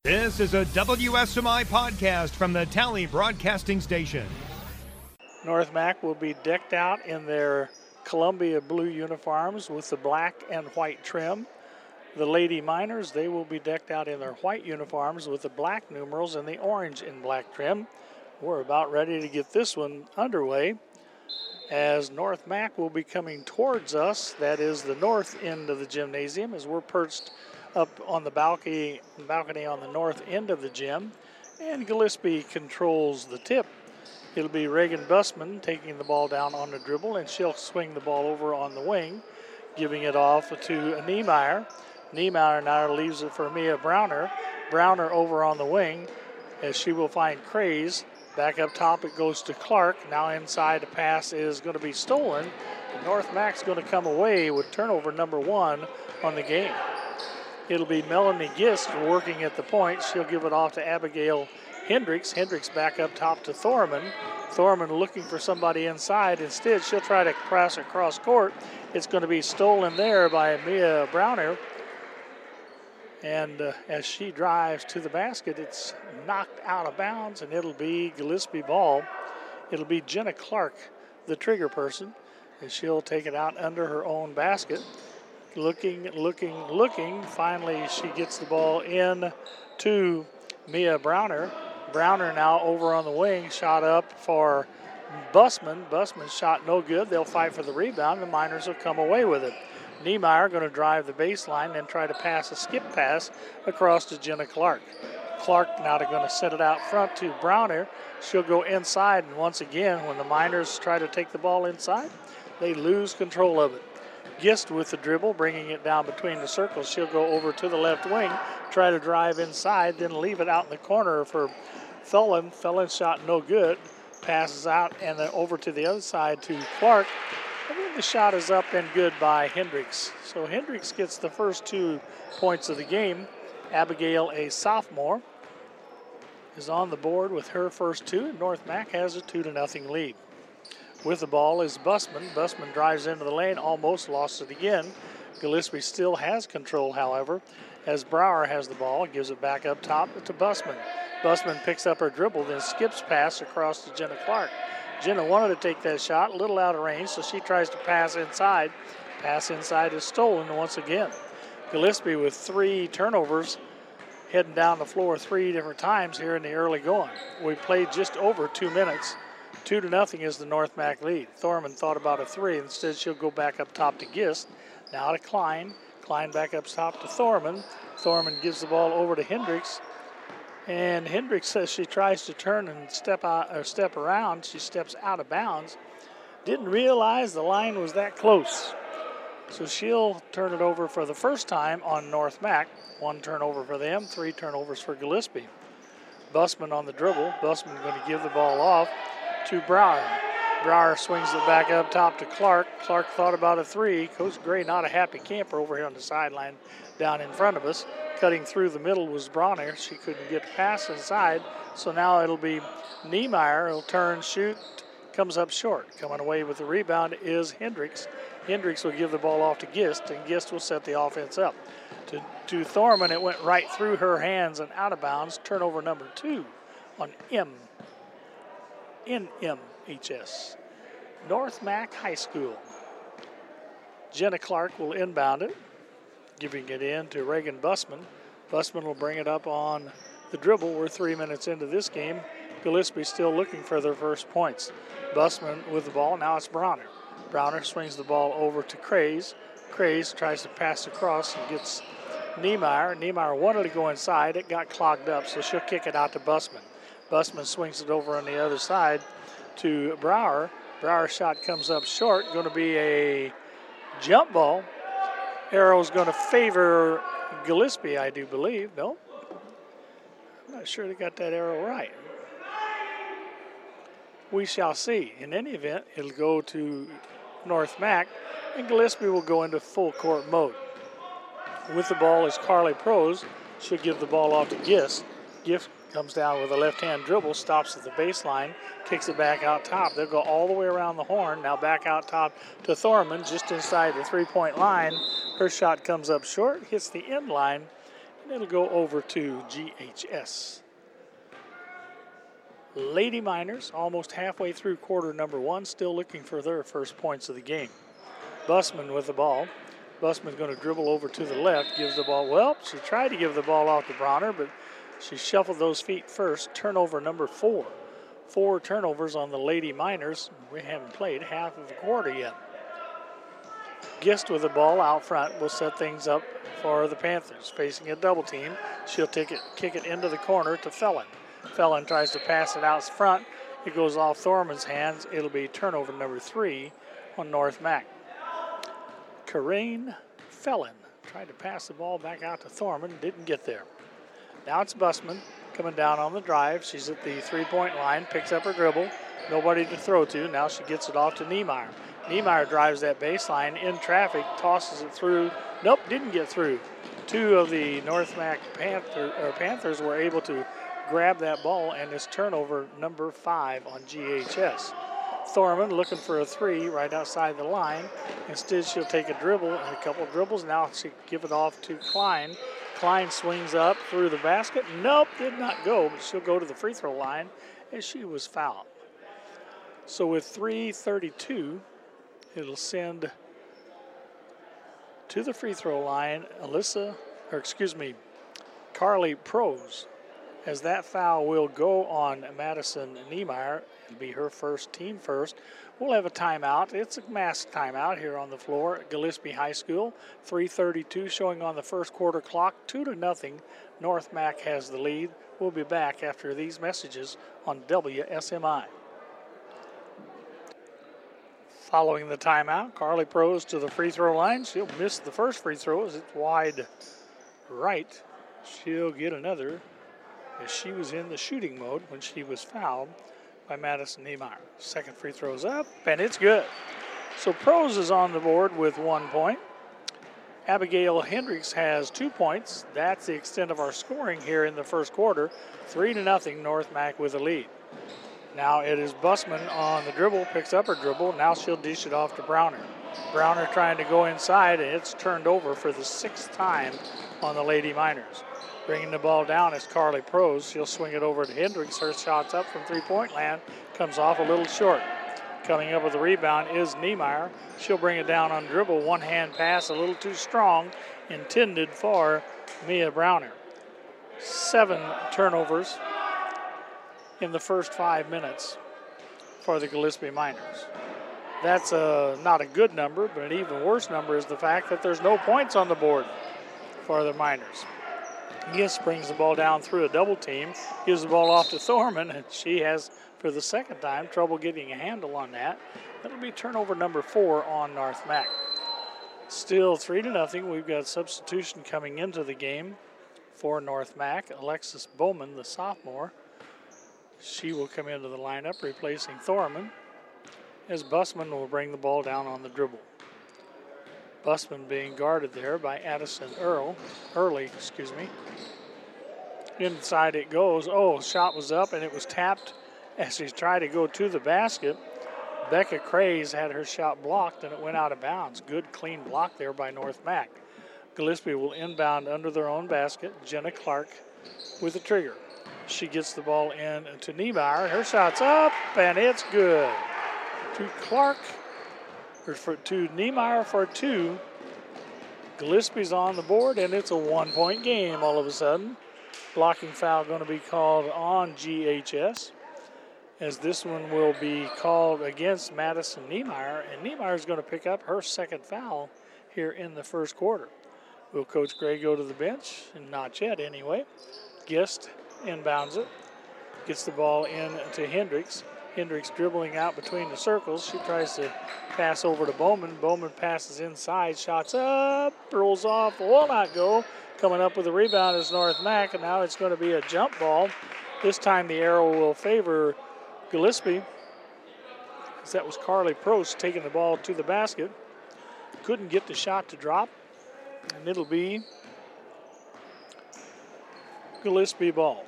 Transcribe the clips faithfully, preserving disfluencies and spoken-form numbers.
This is a W S M I podcast from the Tally Broadcasting Station. North Mac will be decked out in their Columbia blue uniforms with the black and white trim. The Lady Miners, they will be decked out in their white uniforms with the black numerals and the orange and black trim. We're about ready to get this one underway as North Mac will be coming towards us. That is the north end of the gymnasium as we're perched up on the balcony, balcony on the north end of the gym. And Gillespie controls the tip. It'll be Reagan Bussman taking the ball down on the dribble, and she'll swing the ball over on the wing, giving it off to Niemeyer. Niemeyer now leaves it for Mia Browner. Browner over on the wing as she will find Craze. Back up top it goes to Clark. Now inside the pass is going to be stolen. North Mac's going to come away with turnover number one on the game. It'll be Melanie Gist working at the point. She'll give it off to Abigail Hendricks. Hendricks back up top to Thorman. Thorman looking for somebody inside. Instead, she'll try to pass across court. It's going to be stolen there by Mia Browner. And uh, as she drives to the basket, it's knocked out of bounds, and it'll be Gillespie ball. It'll be Jenna Clark, the trigger person, and she'll take it out under her own basket. Looking, looking, looking. Finally, she gets the ball in to Mia Browner. Browner now over on the wing, shot up for Bussman. Bussman's shot no good. They'll fight for the rebound. The Miners will come away with it. Niemeyer going to drive the baseline and try to pass a skip pass across to Jenna Clark. Clark now going to set it out front to Browner. She'll go inside, and once again, when the Miners try to take the ball inside, they lose control of it. Gist with the dribble, bringing it down between the circles. She'll go over to the left wing, try to drive inside, then leave it out in the corner for Thullen. Thullen shot no good. Passes out and then over to the other side to Clark. And then the shot is up and good by Hendricks. So Hendricks gets the first two points of the game. Abigail, a sophomore, is on the board with her first two. And North Mac has a two to nothing lead. With the ball is Bussman. Bussman drives into the lane, almost lost it again. Gillespie still has control, however, as Brower has the ball, gives it back up top to Bussman. Bussman picks up her dribble, then skips pass across to Jenna Clark. Jenna wanted to take that shot, a little out of range, so she tries to pass inside. Pass inside is stolen once again. Gillespie with three turnovers, heading down the floor three different times here in the early going. We played just over two minutes. Two to nothing is the North Mac lead. Thorman thought about a three. Instead, she'll go back up top to Gist. Now to Klein. Klein back up top to Thorman. Thorman gives the ball over to Hendricks. And Hendricks says she tries to turn and step out or step around. She steps out of bounds. Didn't realize the line was that close. So she'll turn it over for the first time on North Mac. One turnover for them, three turnovers for Gillespie. Bussman on the dribble. Bussman going to give the ball off to Brower. Brower swings it back up top to Clark. Clark thought about a three. Coach Gray not a happy camper over here on the sideline down in front of us. Cutting through the middle was Bronner. She couldn't get past inside. So now it'll be Niemeyer. He'll turn, shoot, comes up short. Coming away with the rebound is Hendricks. Hendricks will give the ball off to Gist, and Gist will set the offense up. To, to Thorman, it went right through her hands and out of bounds. Turnover number two on M. N M H S. North Mac High School. Jenna Clark will inbound it, giving it in to Reagan Bussman. Bussman will bring it up on the dribble. We're three minutes into this game. Gillespie still looking for their first points. Bussman with the ball. Now it's Browner. Browner swings the ball over to Craze. Craze tries to pass across and gets Niemeyer. Niemeyer wanted to go inside. It got clogged up, so she'll kick it out to Bussman. Bussman swings it over on the other side to Brower. Brower's shot comes up short. Going to be a jump ball. Arrow's going to favor Gillespie, I do believe. No? I'm not sure they got that arrow right. We shall see. In any event, it'll go to North Mac, and Gillespie will go into full court mode. With the ball is Carly Prose. She'll give the ball off to Gist. Gift comes down with a left-hand dribble, stops at the baseline, kicks it back out top. They'll go all the way around the horn. Now back out top to Thorman, just inside the three-point line. Her shot comes up short, hits the end line, and it'll go over to G H S. Lady Miners almost halfway through quarter number one, still looking for their first points of the game. Busman with the ball. Busman's going to dribble over to the left, gives the ball. Well, she tried to give the ball off to Browner, but she shuffled those feet first. Turnover number four. Four turnovers on the Lady Miners. We haven't played half of a quarter yet. Gist with the ball out front will set things up for the Panthers. Facing a double team, she'll take it, kick it into the corner to Felon. Felon tries to pass it out front. It goes off Thorman's hands. It'll be turnover number three on North Mac. Corrine Felon tried to pass the ball back out to Thorman, didn't get there. Now it's Busman coming down on the drive. She's at the three-point line, picks up her dribble. Nobody to throw to. Now she gets it off to Niemeyer. Niemeyer drives that baseline in traffic, tosses it through. Nope, didn't get through. Two of the North Mac Panther, or Panthers were able to grab that ball, and it's turnover number five on G H S. Thorman looking for a three right outside the line. Instead, she'll take a dribble and a couple of dribbles. Now she'll give it off to Klein. Klein swings up through the basket. Nope, did not go, but she'll go to the free throw line as she was fouled. So with three thirty-two, it'll send to the free throw line Alyssa, or excuse me, Carly Prose, as that foul will go on Madison Niemeyer. It'll be her first, team first. We'll have a timeout. It's a mass timeout here on the floor at Gillespie High School. three thirty-two showing on the first quarter clock, two to nothing. North Mac has the lead. We'll be back after these messages on W S M I. Following the timeout, Carly Prose to the free throw line. She'll miss the first free throw as it's wide right. She'll get another as she was in the shooting mode when she was fouled by Madison Niemeyer. Second free throw's up, and it's good. So Prose is on the board with one point. Abigail Hendricks has two points. That's the extent of our scoring here in the first quarter. Three to nothing, North Mac with a lead. Now it is Busman on the dribble, picks up her dribble. Now she'll dish it off to Browner. Browner trying to go inside, and it's turned over for the sixth time on the Lady Miners. Bringing the ball down is Carly Prose. She'll swing it over to Hendricks. Her shot's up from three-point land. Comes off a little short. Coming up with the rebound is Niemeyer. She'll bring it down on dribble. One-hand pass, a little too strong. Intended for Mia Browner. Seven turnovers in the first five minutes for the Gillespie Miners. That's a, not a good number, but an even worse number is the fact that there's no points on the board for the Miners. Gist brings the ball down through a double team, gives the ball off to Thorman, and she has, for the second time, trouble getting a handle on that. That'll be turnover number four on North Mac. Still three to nothing. We've got substitution coming into the game for North Mac. Alexis Bowman, the sophomore, she will come into the lineup, replacing Thorman, as Busman will bring the ball down on the dribble. Busman being guarded there by Addison Earl, Early, excuse me. Inside it goes. Oh, shot was up and it was tapped as she tried to go to the basket. Becca Craze had her shot blocked and it went out of bounds. Good clean block there by North Mac. Gillespie will inbound under their own basket. Jenna Clark with the trigger. She gets the ball in to Niemeyer. Her shot's up and it's good. To Clark. For, to Niemeyer for two. Gillespie's on the board, and it's a one-point game all of a sudden. Blocking foul going to be called on G H S, as this one will be called against Madison Niemeyer, and Niemeyer's going to pick up her second foul here in the first quarter. Will Coach Gray go to the bench? And not yet, anyway. Gist inbounds it, gets the ball in to Hendricks. Hendricks dribbling out between the circles. She tries to pass over to Bowman. Bowman passes inside, shots up, rolls off, will not go. Coming up with the rebound is North Mac, and now it's going to be a jump ball. This time the arrow will favor Gillespie, as that was Carly Prose taking the ball to the basket. Couldn't get the shot to drop, and it'll be Gillespie ball.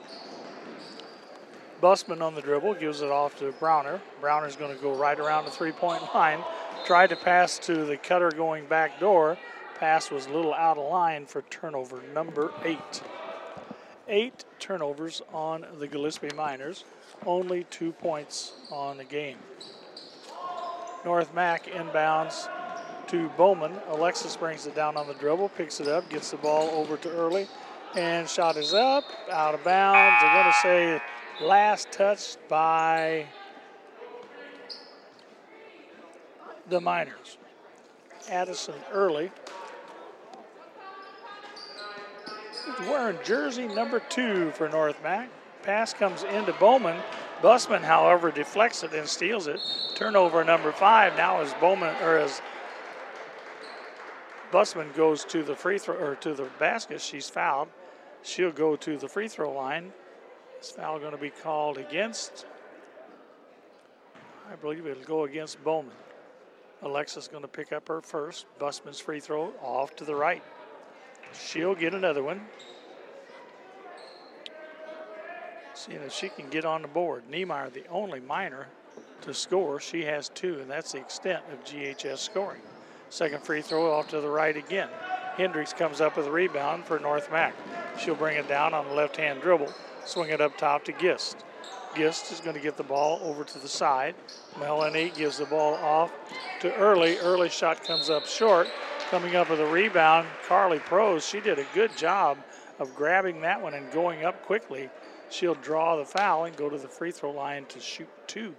Busman on the dribble, gives it off to Browner. Browner's going to go right around the three-point line. Tried to pass to the cutter going back door. Pass was a little out of line for turnover number eight. Eight turnovers on the Gillespie Miners, only two points on the game. North Mac inbounds to Bowman. Alexis brings it down on the dribble, picks it up, gets the ball over to Early, and shot is up, out of bounds. They're going to say last touch by the Miners. Addison Early, wearing jersey number two for North Mac. Pass comes into Bowman. Busman, however, deflects it and steals it. Turnover number five. Now as Bowman or as Busman goes to the free throw or to the basket, she's fouled. She'll go to the free throw line. This foul going to be called against. I believe it'll go against Bowman. Alexis going to pick up her first. Busman's free throw off to the right. She'll get another one. Seeing if she can get on the board. Niemeyer, the only Miner to score. She has two, and that's the extent of G H S scoring. Second free throw off to the right again. Hendricks comes up with a rebound for North Mac. She'll bring it down on the left-hand dribble, swing it up top to Gist. Gist is going to get the ball over to the side. Melanie gives the ball off to Early. Early shot comes up short. Coming up with a rebound, Carly Prose. She did a good job of grabbing that one and going up quickly. She'll draw the foul and go to the free throw line to shoot two.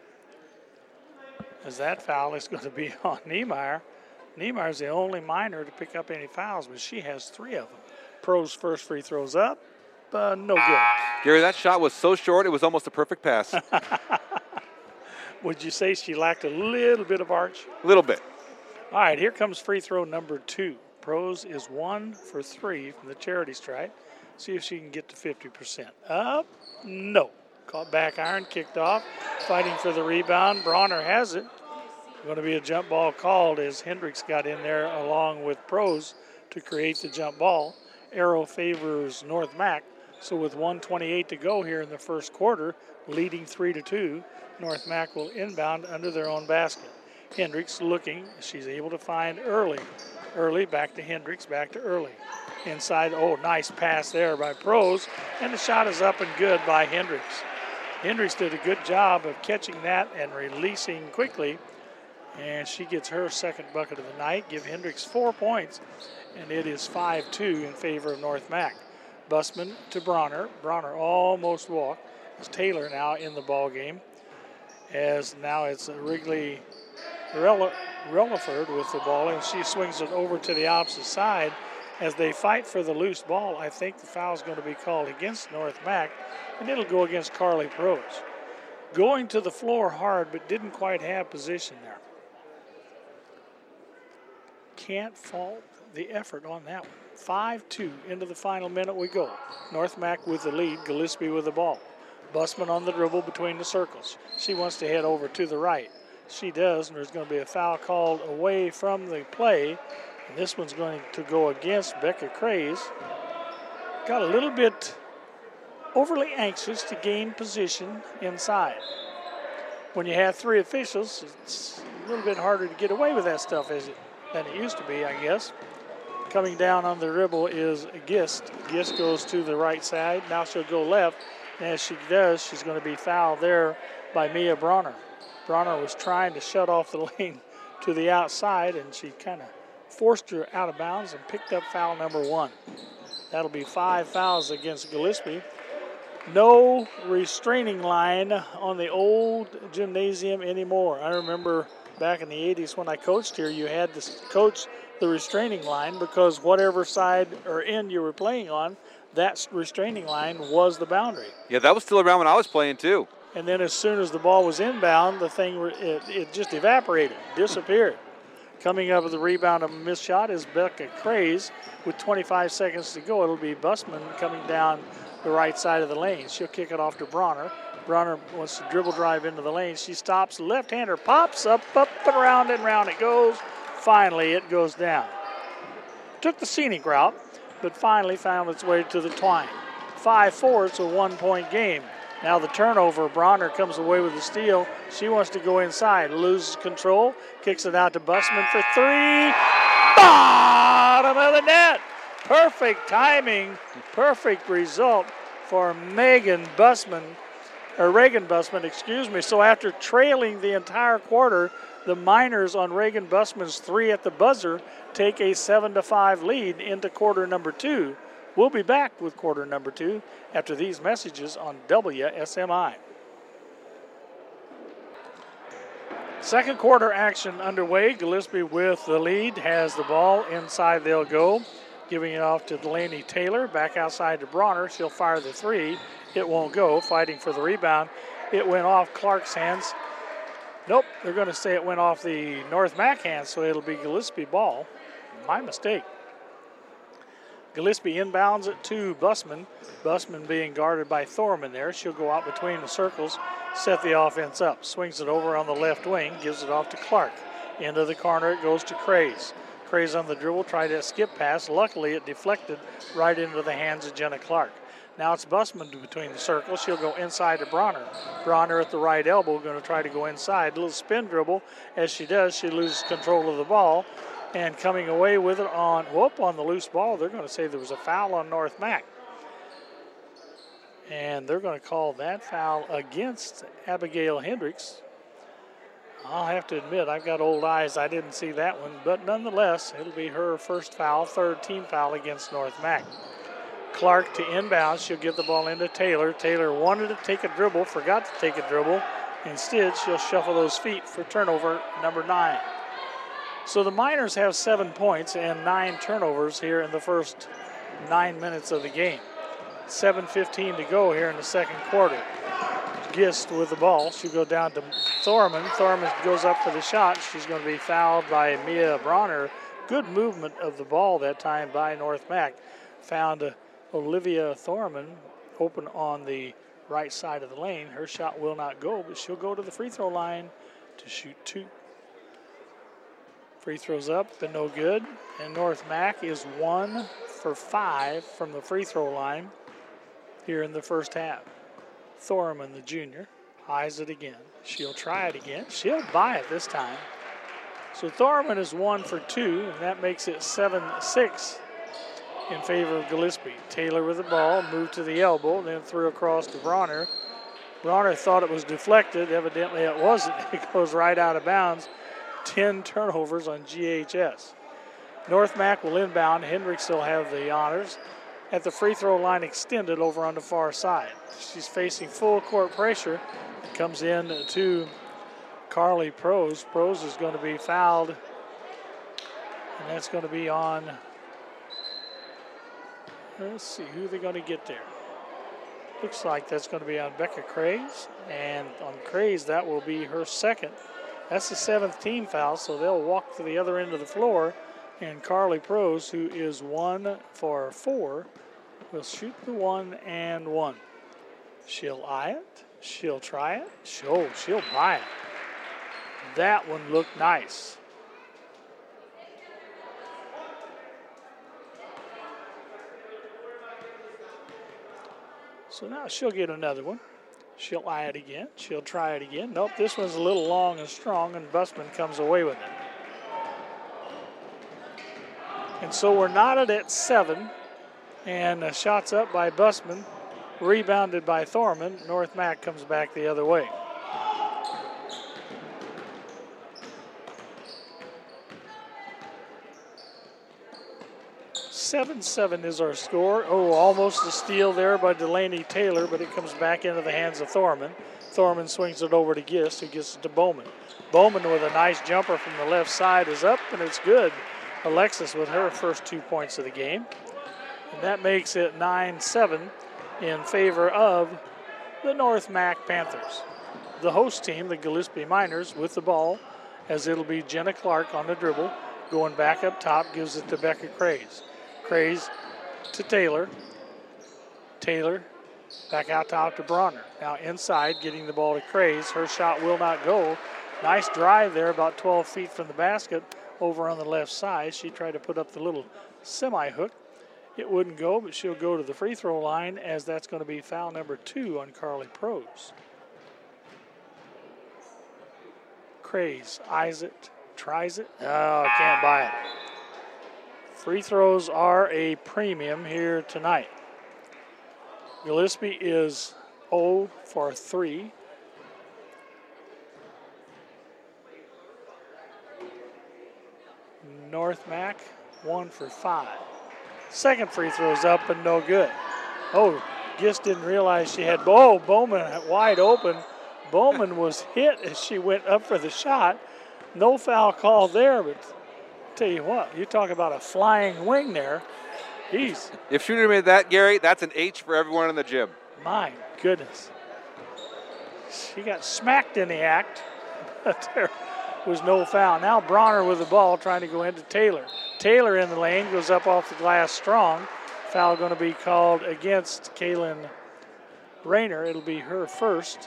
As that foul is going to be on Niemeyer. Niemeyer's the only Miner to pick up any fouls, but she has three of them. Prose first free throws up. Uh, no good. Gary, that shot was so short, it was almost a perfect pass. Would you say she lacked a little bit of arch? A little bit. All right, here comes free throw number two. Prose is one for three from the charity stripe. See if she can get to fifty percent. Up? No. Caught back iron, kicked off. Fighting for the rebound. Bronner has it. Going to be a jump ball called as Hendricks got in there along with Prose to create the jump ball. Arrow favors North Mac. So with one twenty-eight to go here in the first quarter, leading three to two, North Mac will inbound under their own basket. Hendricks looking. She's able to find Early. Early back to Hendricks, back to Early. Inside, oh, nice pass there by Prose. And the shot is up and good by Hendricks. Hendricks did a good job of catching that and releasing quickly. And she gets her second bucket of the night. Give Hendricks four points. And it is five two in favor of North Mac. Busman to Bronner. Bronner almost walked. It's Taylor now in the ball game. As now it's Wrigley Relaford with the ball, and she swings it over to the opposite side. As they fight for the loose ball, I think the foul is going to be called against North Mac, and it'll go against Carly Prose. Going to the floor hard, but didn't quite have position there. Can't fault the effort on that one. five two into the final minute we go. North Mac with the lead, Gillespie with the ball. Busman on the dribble between the circles. She wants to head over to the right. She does, and there's going to be a foul called away from the play. And this one's going to go against Becca Craze. Got a little bit overly anxious to gain position inside. When you have three officials, it's a little bit harder to get away with that stuff as it, than it used to be, I guess. Coming down on the dribble is Gist. Gist goes to the right side. Now she'll go left. And as she does, she's going to be fouled there by Mia Bronner. Bronner was trying to shut off the lane to the outside, and she kind of forced her out of bounds and picked up foul number one. That'll be five fouls against Gillespie. No restraining line on the old gymnasium anymore. I remember back in the eighties when I coached here, you had to coach the restraining line because whatever side or end you were playing on, that restraining line was the boundary. Yeah, that was still around when I was playing too. And then as soon as the ball was inbound, the thing, it, it just evaporated, disappeared. Coming up with the rebound of a missed shot is Becca Craze. With twenty-five seconds to go, it'll be Busman coming down the right side of the lane. She'll kick it off to Bronner. Bronner wants to dribble drive into the lane. She stops, left-hander pops up, up and around and round it goes. Finally, it goes down. Took the scenic route, but finally found its way to the twine. five four, it's a one-point game. Now the turnover, Bronner comes away with the steal. She wants to go inside, loses control, kicks it out to Busman for three. bottom of the net. Perfect timing, perfect result for Megan Busman, or Reagan Busman, excuse me. So after trailing the entire quarter, the Miners on Reagan Busman's three at the buzzer take a seven to five lead into quarter number two. We'll be back with quarter number two after these messages on W S M I. Second quarter action underway. Gillespie with the lead has the ball. Inside they'll go, giving it off to Delaney Taylor. Back outside to Bronner. She'll fire the three. It won't go. Fighting for the rebound. It went off Clark's hands. Nope, they're going to say it went off the North Mac hands, so it'll be Gillespie ball. My mistake. Gillespie inbounds it to Busman. Busman being guarded by Thorman there. She'll go out between the circles, set the offense up. Swings it over on the left wing, gives it off to Clark. Into the corner it goes to Craze. Craze on the dribble, tried a skip pass. Luckily it deflected right into the hands of Jenna Clark. Now it's Busman between the circles. She'll go inside to Bronner. Bronner at the right elbow, going to try to go inside. A little spin dribble. As she does, she loses control of the ball. And coming away with it on, whoop, on the loose ball, they're going to say there was a foul on North Mac. And they're going to call that foul against Abigail Hendricks. I'll have to admit, I've got old eyes. I didn't see that one. But nonetheless, it'll be her first foul, third team foul against North Mac. Clark to inbound. She'll give the ball into Taylor. Taylor wanted to take a dribble, forgot to take a dribble. Instead, she'll shuffle those feet for turnover number nine. So the Miners have seven points and nine turnovers here in the first nine minutes of the game. seven fifteen to go here in the second quarter. Gist with the ball. She'll go down to Thorman. Thorman goes up for the shot. She's going to be fouled by Mia Bronner. Good movement of the ball that time by North Mac. Found uh, Olivia Thorman open on the right side of the lane. Her shot will not go, but she'll go to the free throw line to shoot two. Free throws up, but no good. And North Mac is one for five from the free throw line here in the first half. Thorman, the junior, eyes it again. She'll try it again. She'll buy it this time. So Thorman is one for two, and that makes it seven six in favor of Gillespie. Taylor with the ball, moved to the elbow, then threw across to Bronner. Bronner thought it was deflected. Evidently it wasn't. It goes right out of bounds. ten turnovers on G H S. North Mac will inbound. Hendricks will have the honors. At the free throw line extended over on the far side. She's facing full court pressure. It comes in to Carly Prose. Prose is going to be fouled. And that's going to be on, let's see, who they're going to get there. Looks like that's going to be on Becca Craze. And on Craze, that will be her second. That's the seventh team foul, so they'll walk to the other end of the floor. And Carly Prose, who is one for four, will shoot the one and one. She'll eye it. She'll try it. She'll, she'll buy it. That one looked nice. So now she'll get another one. She'll eye it again. She'll try it again. Nope, this one's a little long and strong, and Busman comes away with it. And so we're knotted at seven, and uh, shots up by Busman, rebounded by Thorman. North Mac comes back the other way. seven seven is our score. Oh, almost a steal there by Delaney Taylor, but it comes back into the hands of Thorman. Thorman swings it over to Gist, who gets it to Bowman. Bowman with a nice jumper from the left side is up, and it's good. Alexis with her first two points of the game. And that makes it nine seven in favor of the North Mac Panthers. The host team, the Gillespie Miners, with the ball, as it'll be Jenna Clark on the dribble. Going back up top, gives it to Becca Craze. Craze to Taylor. Taylor back out top to Bronner. Now inside, getting the ball to Craze. Her shot will not go. Nice drive there, about twelve feet from the basket over on the left side. She tried to put up the little semi-hook. It wouldn't go, but she'll go to the free throw line, as that's going to be foul number two on Carly Prose. Craze eyes it, tries it. Oh, can't buy it. Free throws are a premium here tonight. Gillespie is zero for three. North Mac, one for five. Second free throw's up and no good. Oh, Gist didn't realize she had, oh, Bowman wide open. Bowman was hit as she went up for the shot. No foul call there, but tell you what, you talk about a flying wing there. Jeez. If Shooter made that, Gary, that's an H for everyone in the gym. My goodness. She got smacked in the act, but there was no foul. Now Bronner with the ball trying to go into Taylor. Taylor in the lane, goes up off the glass strong. Foul going to be called against Kaylin Rayner. It'll be her first.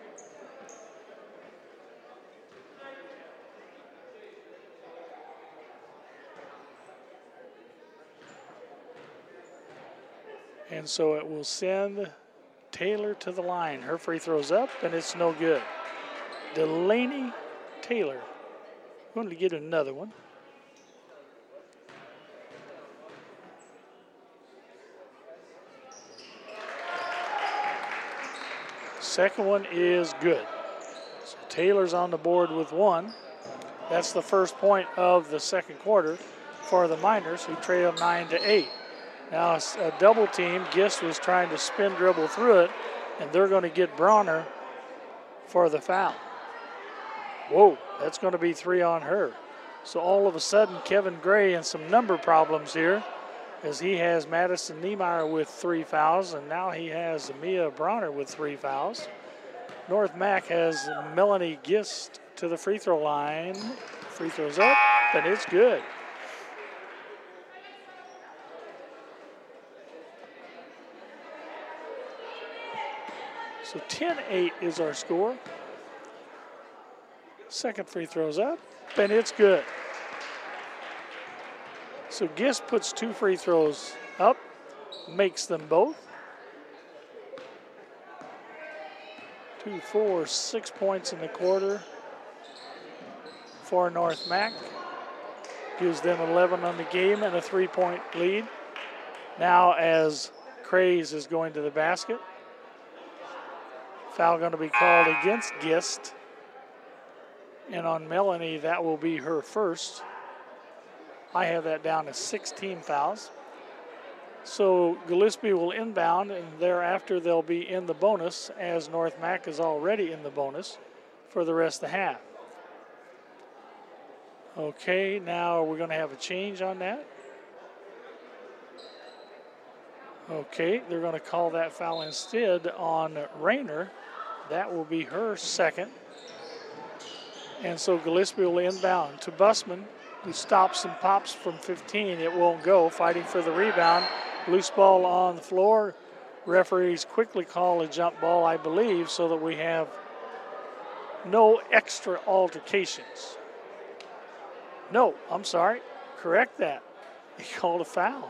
And so it will send Taylor to the line. Her free throw's up, and it's no good. Delaney Taylor going to get another one. Second one is good. So Taylor's on the board with one. That's the first point of the second quarter for the Miners, who trail nine to eight. Now it's a double team. Gist was trying to spin dribble through it, and they're going to get Bronner for the foul. Whoa, that's going to be three on her. So all of a sudden, Kevin Gray in some number problems here, as he has Madison Niemeyer with three fouls, and now he has Mia Bronner with three fouls. North Mac has Melanie Gist to the free throw line. Free throws up, and it's good. So ten eight is our score. Second free throw's up, and it's good. So Gist puts two free throws up, makes them both. Two, four, six points in the quarter for North Mac. Gives them eleven on the game and a three-point lead. Now as Craze is going to the basket. Foul going to be called against Gist. And on Melanie, that will be her first. I have that down as sixteen fouls. So Gillespie will inbound, and thereafter they'll be in the bonus, as North Mac is already in the bonus for the rest of the half. Okay, now we're going to have a change on that. Okay, they're going to call that foul instead on Rayner. That will be her second. And so Gillespie will inbound to Busman, who stops and pops from fifteen. It won't go, fighting for the rebound. Loose ball on the floor. Referees quickly call a jump ball, I believe, so that we have no extra altercations. No, I'm sorry. Correct that. He called a foul.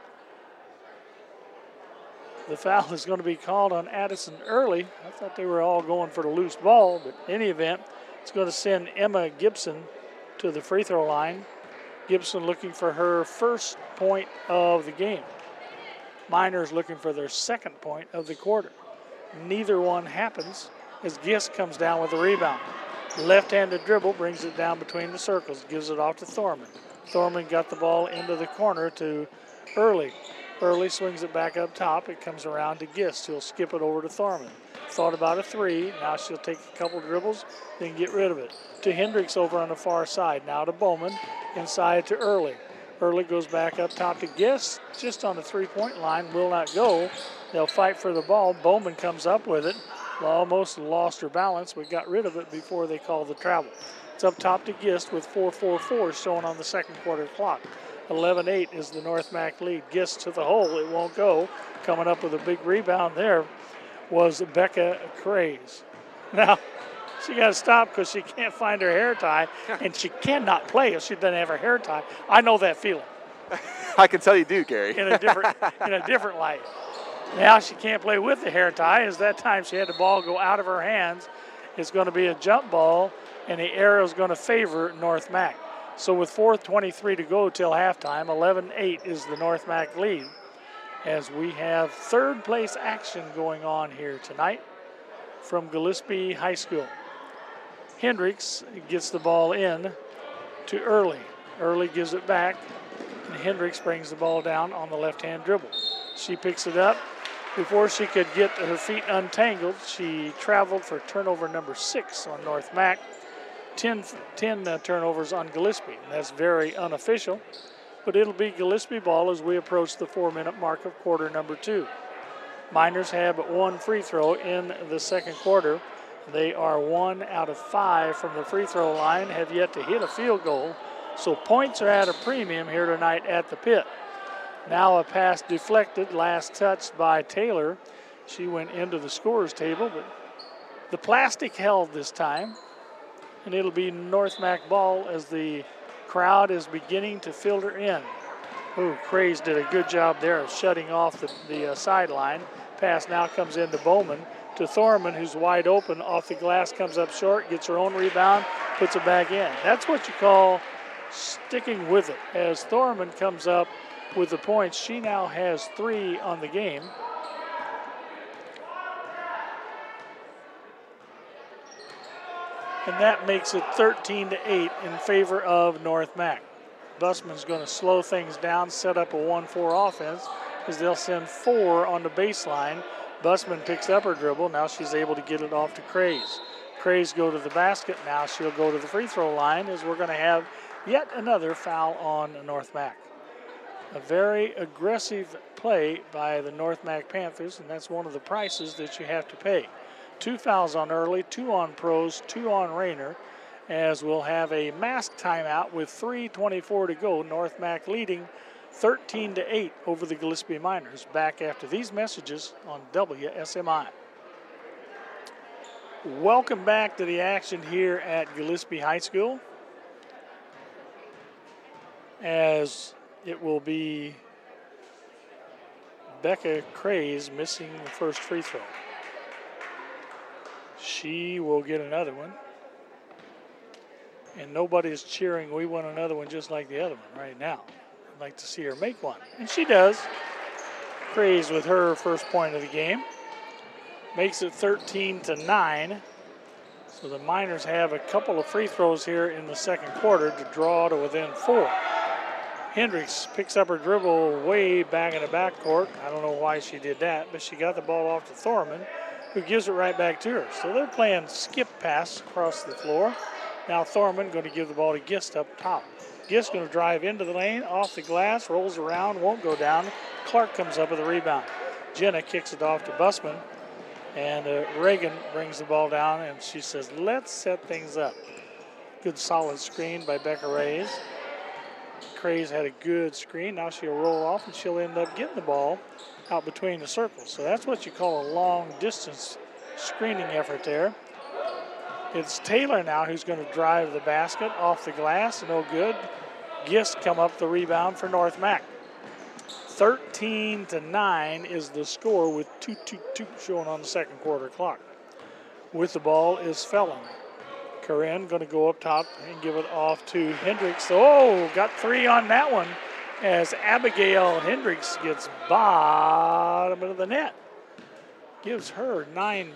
The foul is going to be called on Addison Early. I thought they were all going for the loose ball, but in any event, it's going to send Emma Gibson to the free throw line. Gibson looking for her first point of the game. Miners looking for their second point of the quarter. Neither one happens as Gist comes down with the rebound. Left-handed dribble brings it down between the circles, gives it off to Thorman. Thorman got the ball into the corner to Early. Early swings it back up top. It comes around to Gist. He'll skip it over to Thorman. Thought about a three. Now she'll take a couple dribbles, then get rid of it. To Hendricks over on the far side. Now to Bowman. Inside to Early. Early goes back up top to Gist. Just on the three-point line. Will not go. They'll fight for the ball. Bowman comes up with it. Almost lost her balance, but got rid of it before they called the travel. It's up top to Gist with four four four shown on the second quarter clock. eleven eight is the North Mac lead. Gist to the hole. It won't go. Coming up with a big rebound there was Becca Craze. Now, she got to stop because she can't find her hair tie, and she cannot play if she doesn't have her hair tie. I know that feeling. I can tell you do, Gary. in a different in a different light. Now she can't play with the hair tie, as that time she had the ball go out of her hands. It's going to be a jump ball, and the arrow is going to favor North Mac. So with four twenty-three to go till halftime, eleven eight is the North Mac lead, as we have third place action going on here tonight from Gillespie High School. Hendricks gets the ball in to Early. Early gives it back, and Hendricks brings the ball down on the left-hand dribble. She picks it up. Before she could get her feet untangled, she traveled for turnover number six on North Mac. ten, ten uh, turnovers on Gillespie. That's very unofficial, but it'll be Gillespie ball as we approach the four-minute mark of quarter number two. Miners have one free throw in the second quarter. They are one out of five from the free throw line, have yet to hit a field goal, so points are at a premium here tonight at the pit. Now a pass deflected, last touched by Taylor. She went into the scorer's table, but the plastic held this time, and it'll be North Mac ball as the crowd is beginning to filter in. Ooh, Craze did a good job there of shutting off the, the uh, sideline. Pass now comes into Bowman to Thorman, who's wide open. Off the glass, comes up short, gets her own rebound, puts it back in. That's what you call sticking with it. As Thorman comes up with the points, she now has three on the game. And that makes it thirteen to eight in favor of North Mac. Busman's going to slow things down, set up a one four offense, because they'll send four on the baseline. Busman picks up her dribble. Now she's able to get it off to Craze. Craze go to the basket. Now she'll go to the free throw line, as we're going to have yet another foul on North Mac. A very aggressive play by the North Mac Panthers, and that's one of the prices that you have to pay. Two fouls on Early, two on Pros, two on Rayner, as we'll have a mask timeout with three twenty-four to go. North Mac leading thirteen to eight over the Gillespie Miners. Back after these messages on W S M I. Welcome back to the action here at Gillespie High School, as it will be Becca Craze missing the first free throw. She will get another one. And nobody's cheering, we want another one just like the other one right now. I'd like to see her make one. And she does. Craze with her first point of the game. Makes it thirteen to nine. So the Miners have a couple of free throws here in the second quarter to draw to within four. Hendricks picks up her dribble way back in the backcourt. I don't know why she did that, but she got the ball off to Thorman, who gives it right back to her. So they're playing skip pass across the floor. Now Thorman going to give the ball to Gist up top. Gist going to drive into the lane, off the glass, rolls around, won't go down. Clark comes up with a rebound. Jenna kicks it off to Busman, and uh, Reagan brings the ball down, and she says, let's set things up. Good solid screen by Becca Reyes. Craze had a good screen. Now she'll roll off, and she'll end up getting the ball out between the circles. So that's what you call a long distance screening effort there. It's Taylor now who's going to drive the basket off the glass. No good. Gist come up the rebound for North Mac. thirteen to nine is the score with two two two showing on the second quarter clock. With the ball is Felon. Corinne going to go up top and give it off to Hendricks. Oh, got three on that one, as Abigail Hendricks gets bottom of the net. Gives her nine,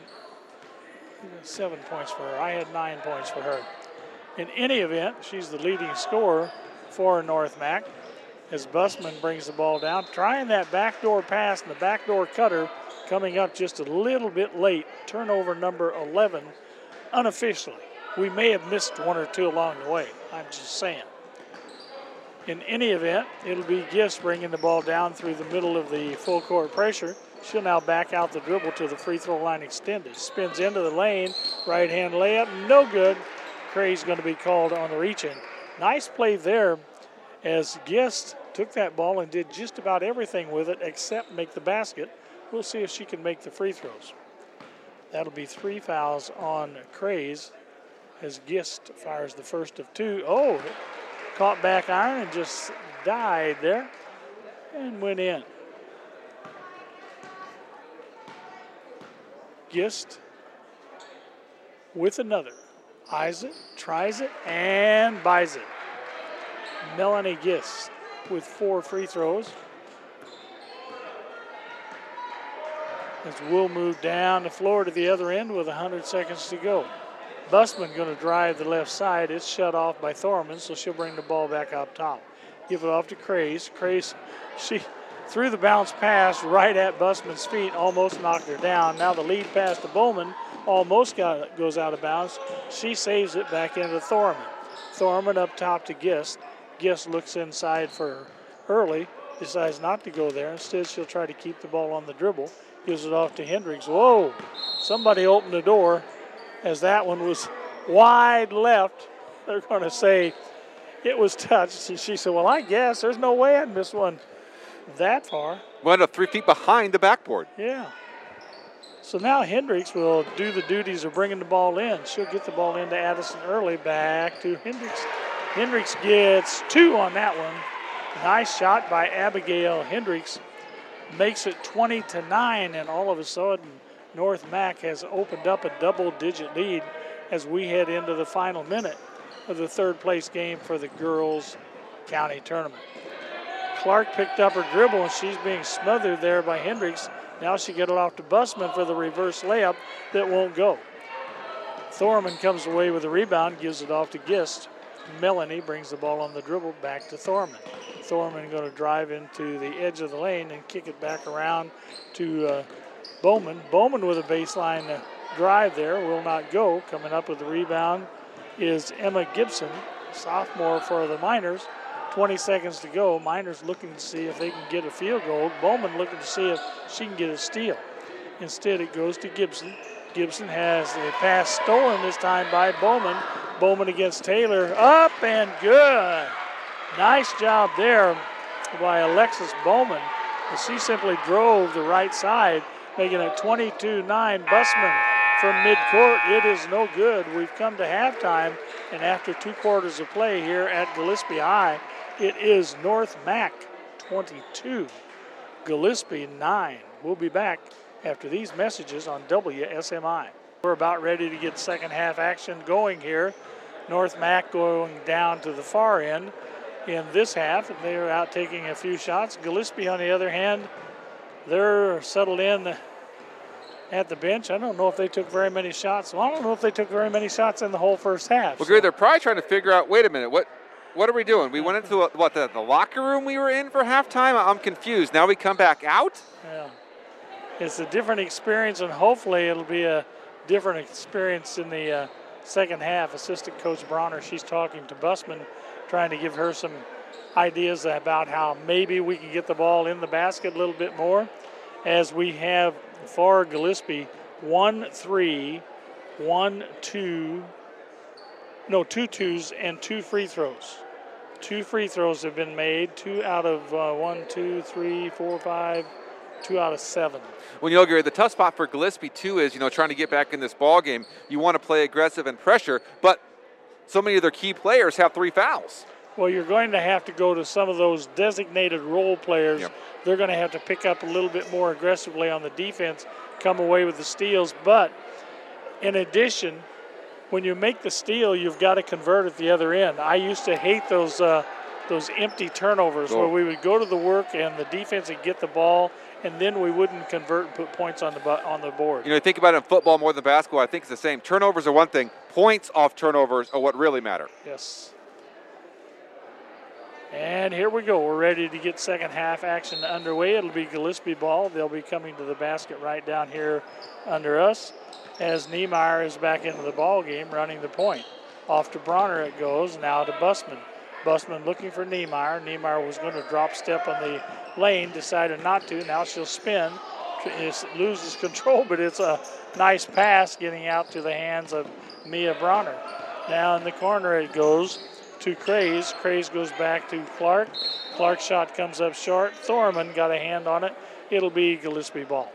seven points for her. I had nine points for her. In any event, she's the leading scorer for North Mac, as Busman brings the ball down, trying that backdoor pass, and the backdoor cutter coming up just a little bit late. Turnover number eleven, unofficially. We may have missed one or two along the way. I'm just saying. In any event, it'll be Gist bringing the ball down through the middle of the full court pressure. She'll now back out the dribble to the free throw line extended. Spins into the lane, right hand layup, no good. Craze going to be called on the reach-in. Nice play there, as Gist took that ball and did just about everything with it except make the basket. We'll see if she can make the free throws. That'll be three fouls on Craze, as Gist fires the first of two. Oh, caught back iron and just died there and went in. Gist with another. Eyes it, tries it, and buys it. Melanie Gist with four free throws. As we'll move down the floor to the other end with one hundred seconds to go. Busman going to drive the left side. It's shut off by Thorman, so she'll bring the ball back up top. Give it off to Craze. Craze, she threw the bounce pass right at Busman's feet, almost knocked her down. Now the lead pass to Bowman almost got, goes out of bounds. She saves it back into Thorman. Thorman up top to Gist. Gist looks inside for Hurley, decides not to go there. Instead, she'll try to keep the ball on the dribble. Gives it off to Hendricks. Whoa, somebody opened the door as that one was wide left. They're going to say it was touched. And she said, well, I guess there's no way I'd miss one that far. Wound up three feet behind the backboard. Yeah. So now Hendricks will do the duties of bringing the ball in. She'll get the ball into Addison Early, back to Hendricks. Hendricks gets two on that one. Nice shot by Abigail Hendricks. Makes it twenty to nine, and all of a sudden North Mac has opened up a double-digit lead as we head into the final minute of the third place game for the girls county tournament. Clark picked up her dribble, and she's being smothered there by Hendricks. Now she gets it off to Busman for the reverse layup that won't go. Thorman comes away with the rebound, gives it off to Gist. Melanie brings the ball on the dribble back to Thorman. Thorman going to drive into the edge of the lane and kick it back around to uh, Bowman. Bowman with a baseline uh, drive there, will not go. Coming up with the rebound is Emma Gibson, sophomore for the Miners. twenty seconds to go. Miners looking to see if they can get a field goal. Bowman looking to see if she can get a steal. Instead, it goes to Gibson. Gibson has the pass stolen this time by Bowman. Bowman against Taylor, up and good. Nice job there by Alexis Bowman. She simply drove the right side, making it twenty-two nine. Busman from midcourt. It is no good. We've come to halftime, and after two quarters of play here at Gillespie High, it is North Mac twenty-two, Gillespie nine. We'll be back after these messages on W S M I. We're about ready to get second half action going here. North Mac going down to the far end in this half, and they're out taking a few shots. Gillespie, on the other hand, they're settled in at the bench. I don't know if they took very many shots. Well, I don't know if they took very many shots in the whole first half. Well, so. Gary, they're probably trying to figure out, wait a minute, what what are we doing? We went into, what, the, the locker room we were in for halftime? I'm confused. Now we come back out? Yeah. It's a different experience, and hopefully it'll be a different experience in the uh, second half. Assistant Coach Bronner, she's talking to Busman, trying to give her some ideas about how maybe we can get the ball in the basket a little bit more, as we have for Gillespie one three, one two, no, two twos and two free throws. Two free throws have been made, two out of uh, one, two, three, four, five, two out of seven. Well, you know, Gary, the tough spot for Gillespie, too, is, you know, trying to get back in this ball game. You want to play aggressive and pressure, but so many of their key players have three fouls. Well, you're going to have to go to some of those designated role players. Yep. They're going to have to pick up a little bit more aggressively on the defense, come away with the steals. But in addition, when you make the steal, you've got to convert at the other end. I used to hate those uh, those empty turnovers oh. where we would go to the work and the defense would get the ball, and then we wouldn't convert and put points on the bu- on the board. You know, think about it in football more than basketball. I think it's the same. Turnovers are one thing. Points off turnovers are what really matter. Yes. And here we go. We're ready to get second half action underway. It'll be Gillespie ball. They'll be coming to the basket right down here under us as Niemeyer is back into the ball game running the point. Off to Bronner it goes, now to Busman. Busman looking for Niemeyer. Niemeyer was going to drop step on the lane, decided not to. Now she'll spin. It loses control, but it's a nice pass getting out to the hands of Mia Bronner. Now in the corner it goes to Craze. Craze goes back to Clark. Clark's shot comes up short. Thorman got a hand on it. It'll be Gillespie ball.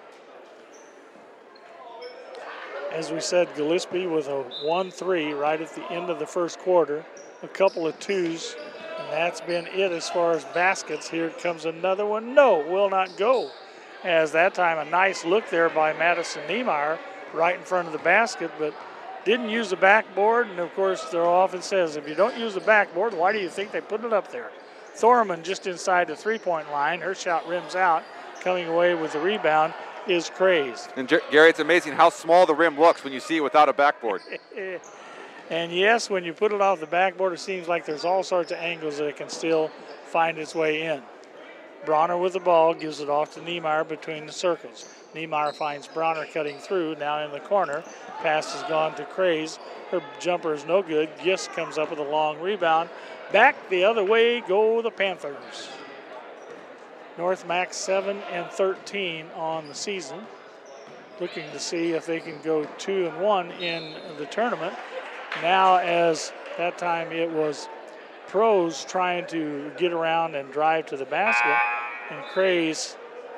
As we said, Gillespie with a one three right at the end of the first quarter. A couple of twos, and that's been it as far as baskets. Here comes another one. No, will not go. As that time a nice look there by Madison Niemeyer right in front of the basket, but didn't use the backboard, and of course, there often says, if you don't use the backboard, why do you think they put it up there? Thorman just inside the three-point line. Her shot rims out. Coming away with the rebound is Craze. And Jer- Gary, it's amazing how small the rim looks when you see it without a backboard. And yes, when you put it off the backboard, it seems like there's all sorts of angles that it can still find its way in. Bronner with the ball, gives it off to Niemeyer between the circles. Niemeyer finds Bronner cutting through, now in the corner. Pass has gone to Craze. Her jumper is no good. Gist comes up with a long rebound. Back the other way go the Panthers. North Mac seven and thirteen on the season. Looking to see if they can go two and one in the tournament. Now, as that time it was Pros trying to get around and drive to the basket, and Craze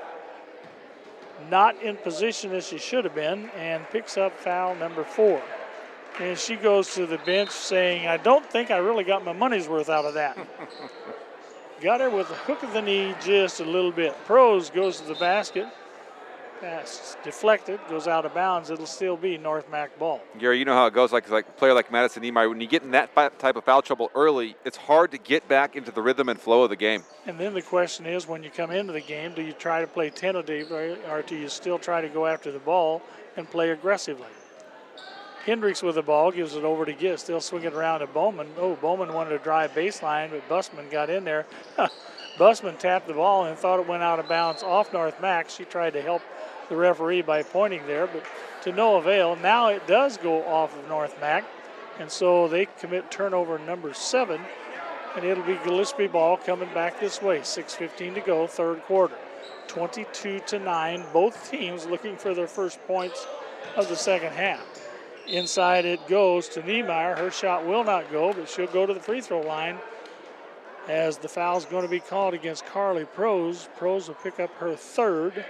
not in position as she should have been, and picks up foul number four. And she goes to the bench saying, I don't think I really got my money's worth out of that. Got her with the hook of the knee just a little bit. Pros goes to the basket. Pass deflected, goes out of bounds. It'll still be North Mac ball. Gary, you know how it goes. Like like a player like Madison Niemeyer, when you get in that type of foul trouble early, it's hard to get back into the rhythm and flow of the game. And then the question is, when you come into the game, do you try to play tentative, or, or do you still try to go after the ball and play aggressively? Hendricks with the ball, gives it over to Gist. They'll swing it around to Bowman. Oh, Bowman wanted to drive baseline, but Busman got in there. Busman tapped the ball and thought it went out of bounds off North Mac. She tried to help the referee by pointing there, but to no avail. Now it does go off of North Mac, and so they commit turnover number seven, and it'll be Gillespie ball coming back this way. six fifteen to go, third quarter. twenty-two to nine, both teams looking for their first points of the second half. Inside it goes to Niemeyer. Her shot will not go, but she'll go to the free throw line as the foul's going to be called against Carly Pros. Pros will pick up her third.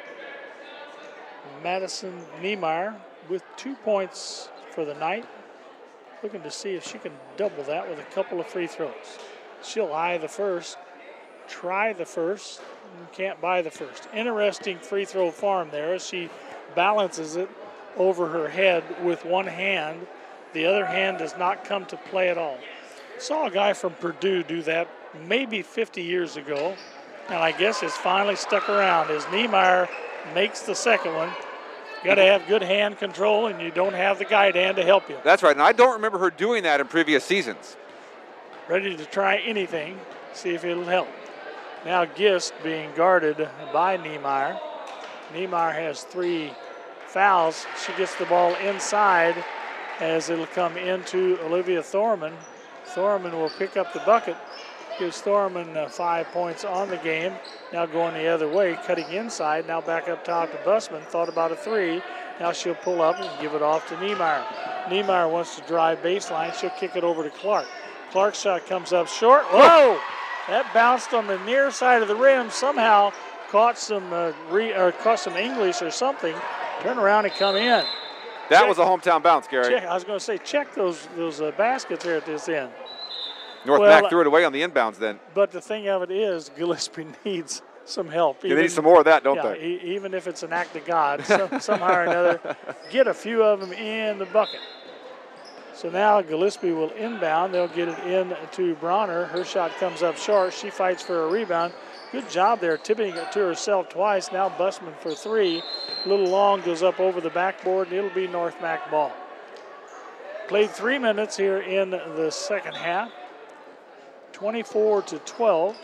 Madison Niemeyer with two points for the night. Looking to see if she can double that with a couple of free throws. She'll eye the first, try the first, and can't buy the first. Interesting free throw form there as she balances it over her head with one hand. The other hand does not come to play at all. Saw a guy from Purdue do that maybe fifty years ago, and I guess it's finally stuck around as Niemeyer makes the second one. Got to have good hand control, and you don't have the guide hand to help you. That's right, and I don't remember her doing that in previous seasons. Ready to try anything, see if it'll help. Now Gist being guarded by Niemeyer. Niemeyer has three fouls. She gets the ball inside as it'll come into Olivia Thorman. Thorman will pick up the bucket. Gives Thorman uh, five points on the game. Now going the other way, cutting inside. Now back up top to Busman. Thought about a three. Now she'll pull up and give it off to Niemeyer. Niemeyer wants to drive baseline. She'll kick it over to Clark. Clark's shot comes up short. Whoa! That bounced on the near side of the rim. Somehow caught some uh, re, or caught some English or something. Turn around and come in. That check, was a hometown bounce, Gary. Check, I was going to say, check those those uh, baskets there at this end. North well, Mac threw it away on the inbounds then. But the thing of it is, Gillespie needs some help. Yeah, they need some more of that, don't yeah, they? E- even if it's an act of God, some, somehow or another, get a few of them in the bucket. So now Gillespie will inbound. They'll get it in to Bronner. Her shot comes up short. She fights for a rebound. Good job there, tipping it to herself twice. Now Busman for three. A little long, goes up over the backboard, and it'll be North Mac ball. Played three minutes here in the second half. twenty-four to twelve.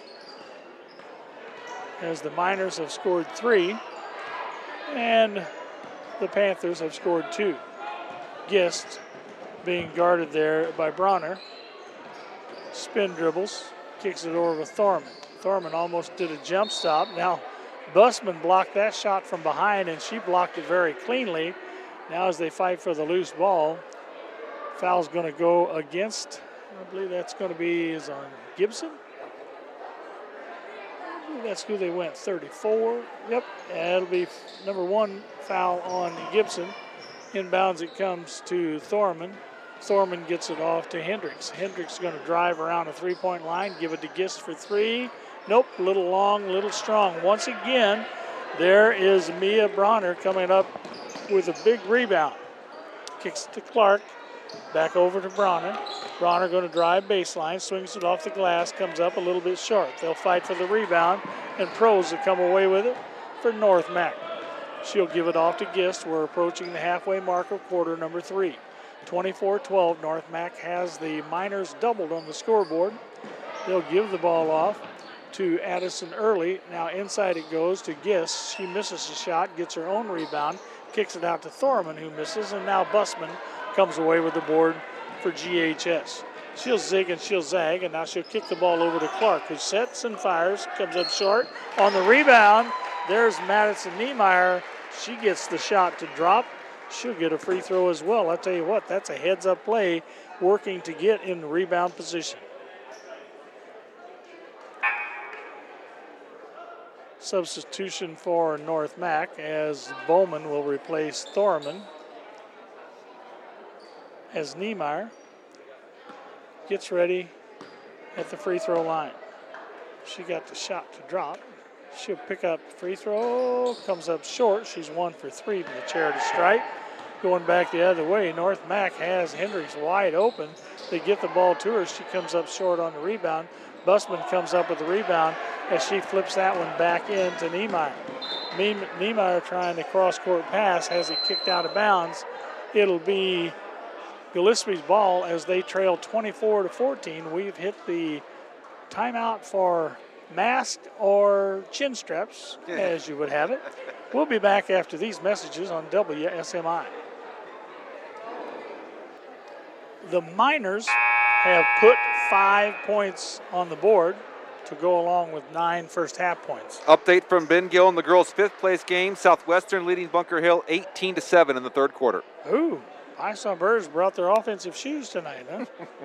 As the Miners have scored three, and the Panthers have scored two. Gist being guarded there by Bronner. Spin dribbles, kicks it over with Thorman. Thorman almost did a jump stop. Now Busman blocked that shot from behind, and she blocked it very cleanly. Now as they fight for the loose ball, foul's going to go against, I believe that's going to be is on Gibson. I believe that's who they went, thirty-four. Yep, that'll be number one foul on Gibson. Inbounds it comes to Thorman. Thorman gets it off to Hendricks. Hendricks going to drive around a three-point line, give it to Gist for three. Nope, a little long, a little strong. Once again, there is Mia Bronner coming up with a big rebound. Kicks to Clark. Back over to Bronner. Bronner going to drive baseline, swings it off the glass, comes up a little bit short. They'll fight for the rebound, and pros will come away with it for North Mac. She'll give it off to Gist. We're approaching the halfway mark of quarter number three. twenty-four twelve, North Mac has the Miners doubled on the scoreboard. They'll give the ball off to Addison Early. Now inside it goes to Gist. She misses a shot, gets her own rebound, kicks it out to Thorman, who misses, and now Busman comes away with the board for G H S. She'll zig and she'll zag, and now she'll kick the ball over to Clark, who sets and fires, comes up short. On the rebound, there's Madison Niemeyer. She gets the shot to drop. She'll get a free throw as well. I'll tell you what, that's a heads-up play working to get in the rebound position. Substitution for North Mac as Bowman will replace Thorman. As Niemeyer gets ready at the free throw line. She got the shot to drop. She'll pick up free throw, comes up short. She's one for three from the charity stripe. Going back the other way, North Mac has Hendricks wide open. They get the ball to her. She comes up short on the rebound. Busman comes up with the rebound as she flips that one back into Niemeyer. Niemeyer trying the cross-court pass has it kicked out of bounds. It'll be Gillespie's ball as they trail twenty-four to fourteen. We've hit the timeout for mask or chin straps, as you would have it. We'll be back after these messages on W S M I. The Miners have put five points on the board to go along with nine first half points. Update from Ben Gill in the girls' fifth place game. Southwestern leading Bunker Hill eighteen to seven in the third quarter. Ooh, I saw Birds brought their offensive shoes tonight, huh?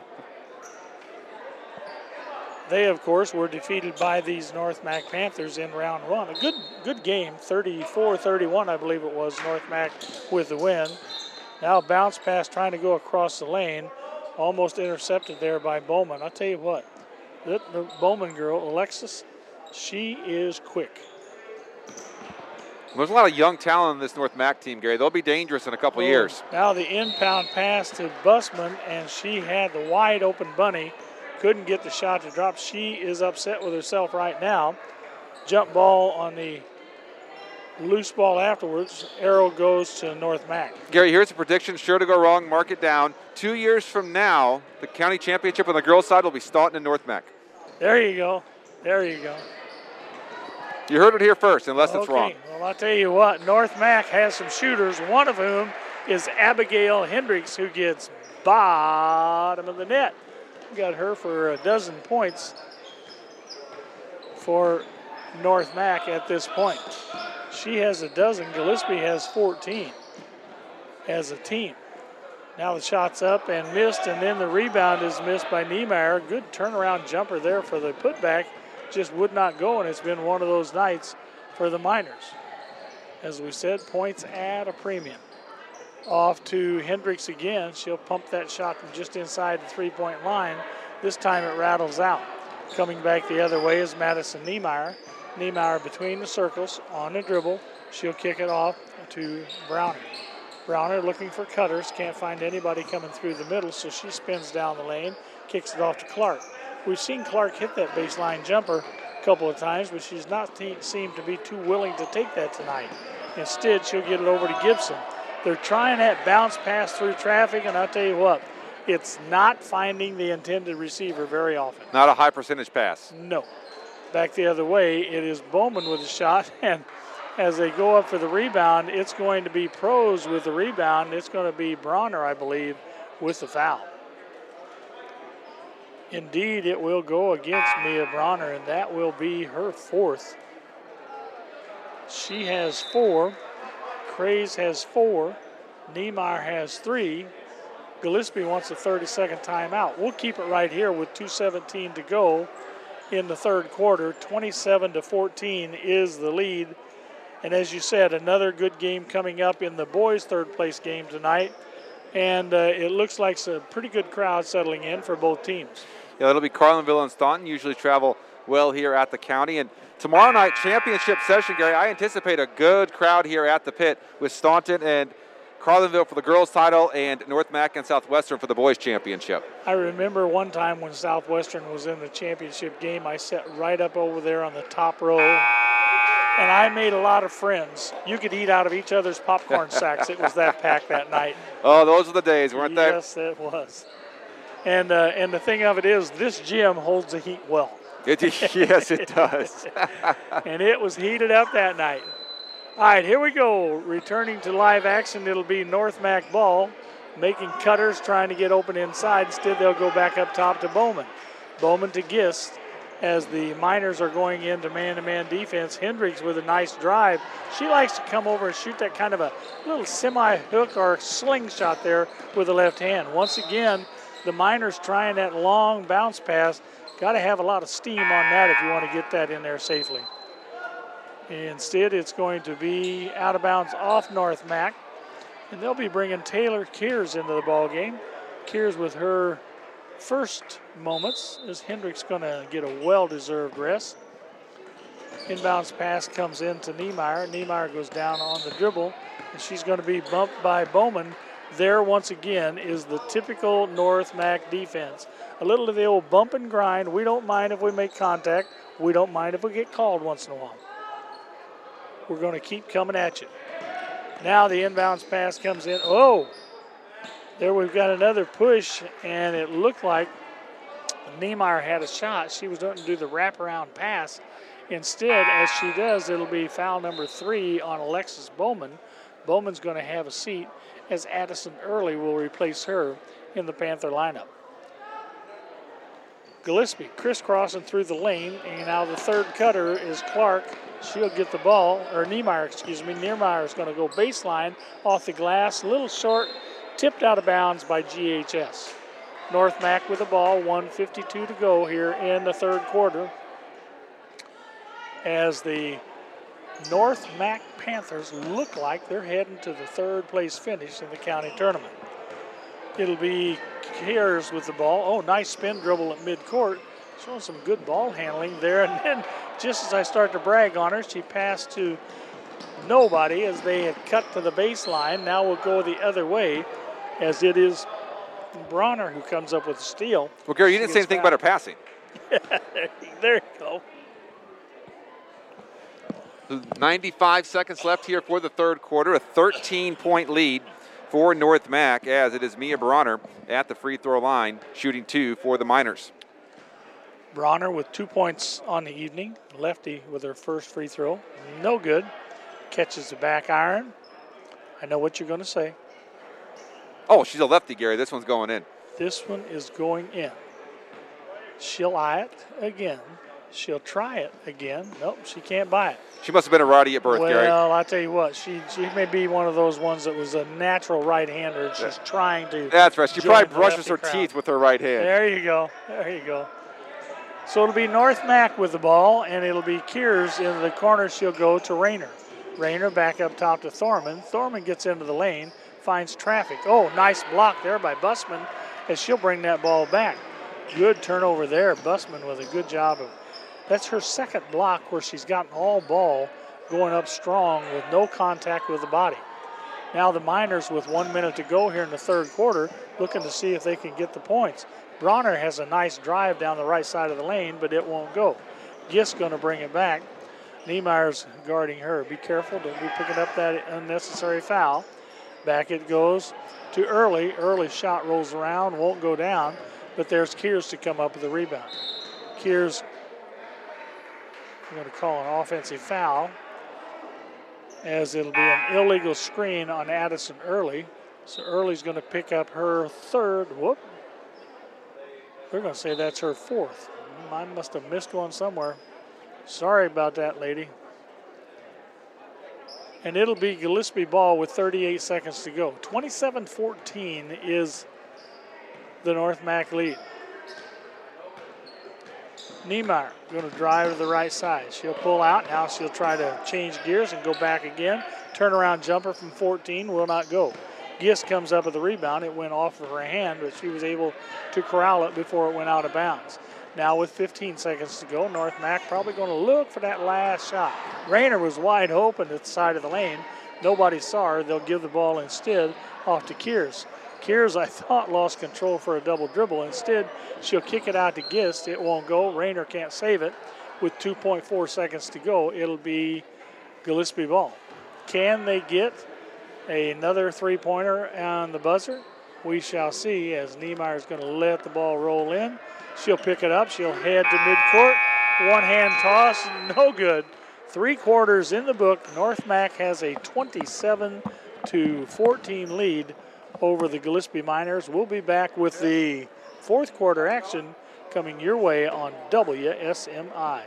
They, of course, were defeated by these North Mac Panthers in round one. A good good game, thirty-four thirty-one, I believe it was, North Mac with the win. Now bounce pass trying to go across the lane. Almost intercepted there by Bowman. I'll tell you what, the, the Bowman girl, Alexis, she is quick. There's a lot of young talent in this North Mac team, Gary. They'll be dangerous in a couple oh, years. Now the inbound pass to Busman, and she had the wide open bunny. Couldn't get the shot to drop. She is upset with herself right now. Jump ball on the loose ball afterwards. Arrow goes to North Mac. Gary, here's a prediction. Sure to go wrong. Mark it down. Two years from now, the county championship on the girls' side will be Staunton and North Mac. There you go. There you go. You heard it here first, unless okay. it's wrong. Well, I'll tell you what. North Mac has some shooters, one of whom is Abigail Hendricks, who gets bottom of the net. Got her for a dozen points for North Mac at this point. She has a dozen. Gillespie has fourteen as a team. Now the shot's up and missed, and then the rebound is missed by Niemeyer. Good turnaround jumper there for the putback. Just would not go, and it's been one of those nights for the Miners. As we said, points at a premium. Off to Hendricks again. She'll pump that shot from just inside the three-point line. This time it rattles out. Coming back the other way is Madison Niemeyer. Niemeyer between the circles on the dribble. She'll kick it off to Browner. Browner looking for cutters. Can't find anybody coming through the middle, so she spins down the lane, kicks it off to Clark. We've seen Clark hit that baseline jumper a couple of times, but she's not te- seemed to be too willing to take that tonight. Instead, she'll get it over to Gibson. They're trying that bounce pass through traffic, and I'll tell you what, it's not finding the intended receiver very often. Not a high percentage pass. No. Back the other way, it is Bowman with a shot, and as they go up for the rebound, it's going to be Pros with the rebound. It's going to be Bronner, I believe, with the foul. Indeed, it will go against Mia Bronner, and that will be her fourth. She has four. Craze has four. Niemeyer has three. Gillespie wants a thirty-second timeout. We'll keep it right here with two seventeen to go in the third quarter. twenty-seven to fourteen is the lead. And as you said, another good game coming up in the boys' third place game tonight. And uh, it looks like a pretty good crowd settling in for both teams. Yeah, it'll be Carlinville and Staunton. Usually travel well here at the county. And tomorrow night, championship session, Gary. I anticipate a good crowd here at the pit with Staunton and Carlinville for the girls' title, and North Mac and Southwestern for the boys' championship. I remember one time when Southwestern was in the championship game, I sat right up over there on the top row, and I made a lot of friends. You could eat out of each other's popcorn sacks. It was that packed that night. Oh, those were the days, weren't they? Yes, it was. And uh, and the thing of it is, this gym holds the heat well. It, yes, it does. And it was heated up that night. All right, here we go. Returning to live action, it'll be North Mac ball, making cutters, trying to get open inside. Instead, they'll go back up top to Bowman. Bowman to Gist as the Miners are going into man-to-man defense. Hendricks with a nice drive. She likes to come over and shoot that kind of a little semi-hook or slingshot there with the left hand. Once again, the Miners trying that long bounce pass. Got to have a lot of steam on that if you want to get that in there safely. Instead, it's going to be out of bounds off North Mac, and they'll be bringing Taylor Kears into the ball game. Kears with her first moments as Hendricks going to get a well-deserved rest. Inbounds pass comes in to Niemeyer. Niemeyer goes down on the dribble, and she's going to be bumped by Bowman. There, once again, is the typical North Mac defense. A little of the old bump and grind. We don't mind if we make contact. We don't mind if we get called once in a while. We're going to keep coming at you. Now the inbounds pass comes in. Oh, there we've got another push, and it looked like Niemeyer had a shot. She was going to do the wraparound pass. Instead, as she does, it'll be foul number three on Alexis Bowman. Bowman's going to have a seat as Addison Early will replace her in the Panther lineup. Gillespie crisscrossing through the lane, and now the third cutter is Clark. She'll get the ball, or Niemeyer, excuse me. Niemeyer is going to go baseline off the glass, a little short, tipped out of bounds by G H S. North Mac with the ball, one fifty-two to go here in the third quarter, as the North Mac Panthers look like they're heading to the third place finish in the county tournament. It'll be Kears with the ball. Oh, nice spin dribble at midcourt. Showing some good ball handling there. And then just as I start to brag on her, she passed to nobody as they had cut to the baseline. Now we'll go the other way as it is Bronner who comes up with the steal. Well, Gary, you didn't say anything about her passing. There you go. ninety-five seconds left here for the third quarter. A thirteen-point lead for North Mac as it is Mia Bronner at the free throw line shooting two for the Miners. Bronner with two points on the evening. Lefty with her first free throw. No good. Catches the back iron. I know what you're going to say. Oh, she's a lefty, Gary. This one's going in. This one is going in. She'll eye it again. She'll try it again. Nope, she can't buy it. She must have been a righty at birth, well, Gary. Well, I tell you what, she she may be one of those ones that was a natural right-hander. She's yeah. trying to. That's right. She probably brushes her crowd. teeth with her right hand. There you go. There you go. So it'll be North Mac with the ball, and it'll be Kears in the corner. She'll go to Rayner. Rayner back up top to Thorman. Thorman gets into the lane, finds traffic. Oh, nice block there by Bussman as she'll bring that ball back. Good turnover there. Bussman with a good job of. That's her second block where she's gotten all ball going up strong with no contact with the body. Now the Miners with one minute to go here in the third quarter looking to see if they can get the points. Bronner has a nice drive down the right side of the lane, but it won't go. Gist's going to bring it back. Niemeyer's guarding her. Be careful. Don't be picking up that unnecessary foul. Back it goes to Early. Early shot rolls around, won't go down, but there's Kears to come up with the rebound. Kears, I'm going to call an offensive foul as it'll be an illegal screen on Addison Early. So Early's going to pick up her third. Whoop. They're going to say that's her fourth. I must have missed one somewhere. Sorry about that, lady. And it'll be Gillespie ball with thirty-eight seconds to go. twenty-seven fourteen is the North Mac lead. Niemeyer going to drive to the right side. She'll pull out. Now she'll try to change gears and go back again. Turnaround jumper from fourteen will not go. Gist comes up with the rebound. It went off of her hand, but she was able to corral it before it went out of bounds. Now with fifteen seconds to go, North Mac probably going to look for that last shot. Rayner was wide open at the side of the lane. nobody saw her. They'll give the ball instead off to Kears. Kears, I thought, lost control for a double dribble. Instead, she'll kick it out to Gist. It won't go. Rayner can't save it. With two point four seconds to go, it'll be Gillespie ball. Can they get another three-pointer on the buzzer? We shall see, as Niemeyer's going to let the ball roll in. She'll pick it up. She'll head to midcourt. One-hand toss, no good. Three quarters in the book. North Mac has a twenty-seven to fourteen lead over the Gillespie Miners. We'll be back with the fourth quarter action coming your way on W S M I.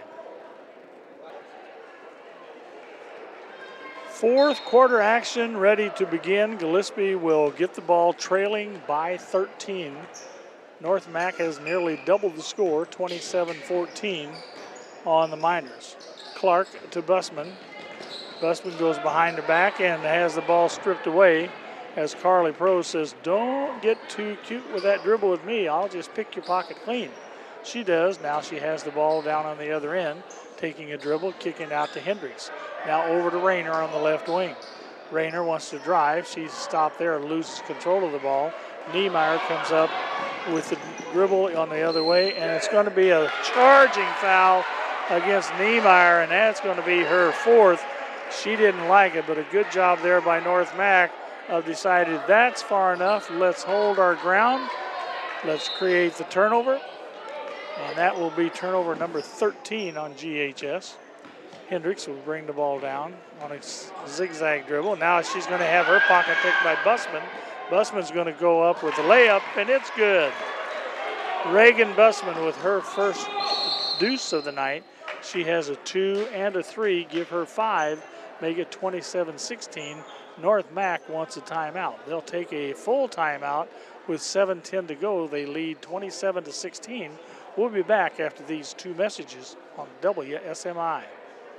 Fourth quarter action ready to begin. Gillespie will get the ball trailing by thirteen. North Mac has nearly doubled the score, twenty-seven fourteen on the Miners. Clark to Busman. Busman goes behind the back and has the ball stripped away as Carly Prose says, don't get too cute with that dribble with me. I'll just pick your pocket clean. She does. Now she has the ball down on the other end, taking a dribble, kicking out to Hendricks. Now over to Rayner on the left wing. Rayner wants to drive. She's stopped there and loses control of the ball. Niemeyer comes up with the dribble on the other way, and it's going to be a charging foul against Niemeyer, and that's going to be her fourth. She didn't like it, but a good job there by North Mac of decided that's far enough. Let's hold our ground. Let's create the turnover. And that will be turnover number thirteen on G H S. Hendricks will bring the ball down on a zigzag dribble. Now she's going to have her pocket picked by Busman. Busman's going to go up with the layup, and it's good. Reagan Busman with her first deuce of the night. She has a two and a three. Give her five, make it twenty-seven sixteen. North Mac wants a timeout. They'll take a full timeout with seven ten to go. They lead twenty-seven to sixteen. We'll be back after these two messages on W S M I.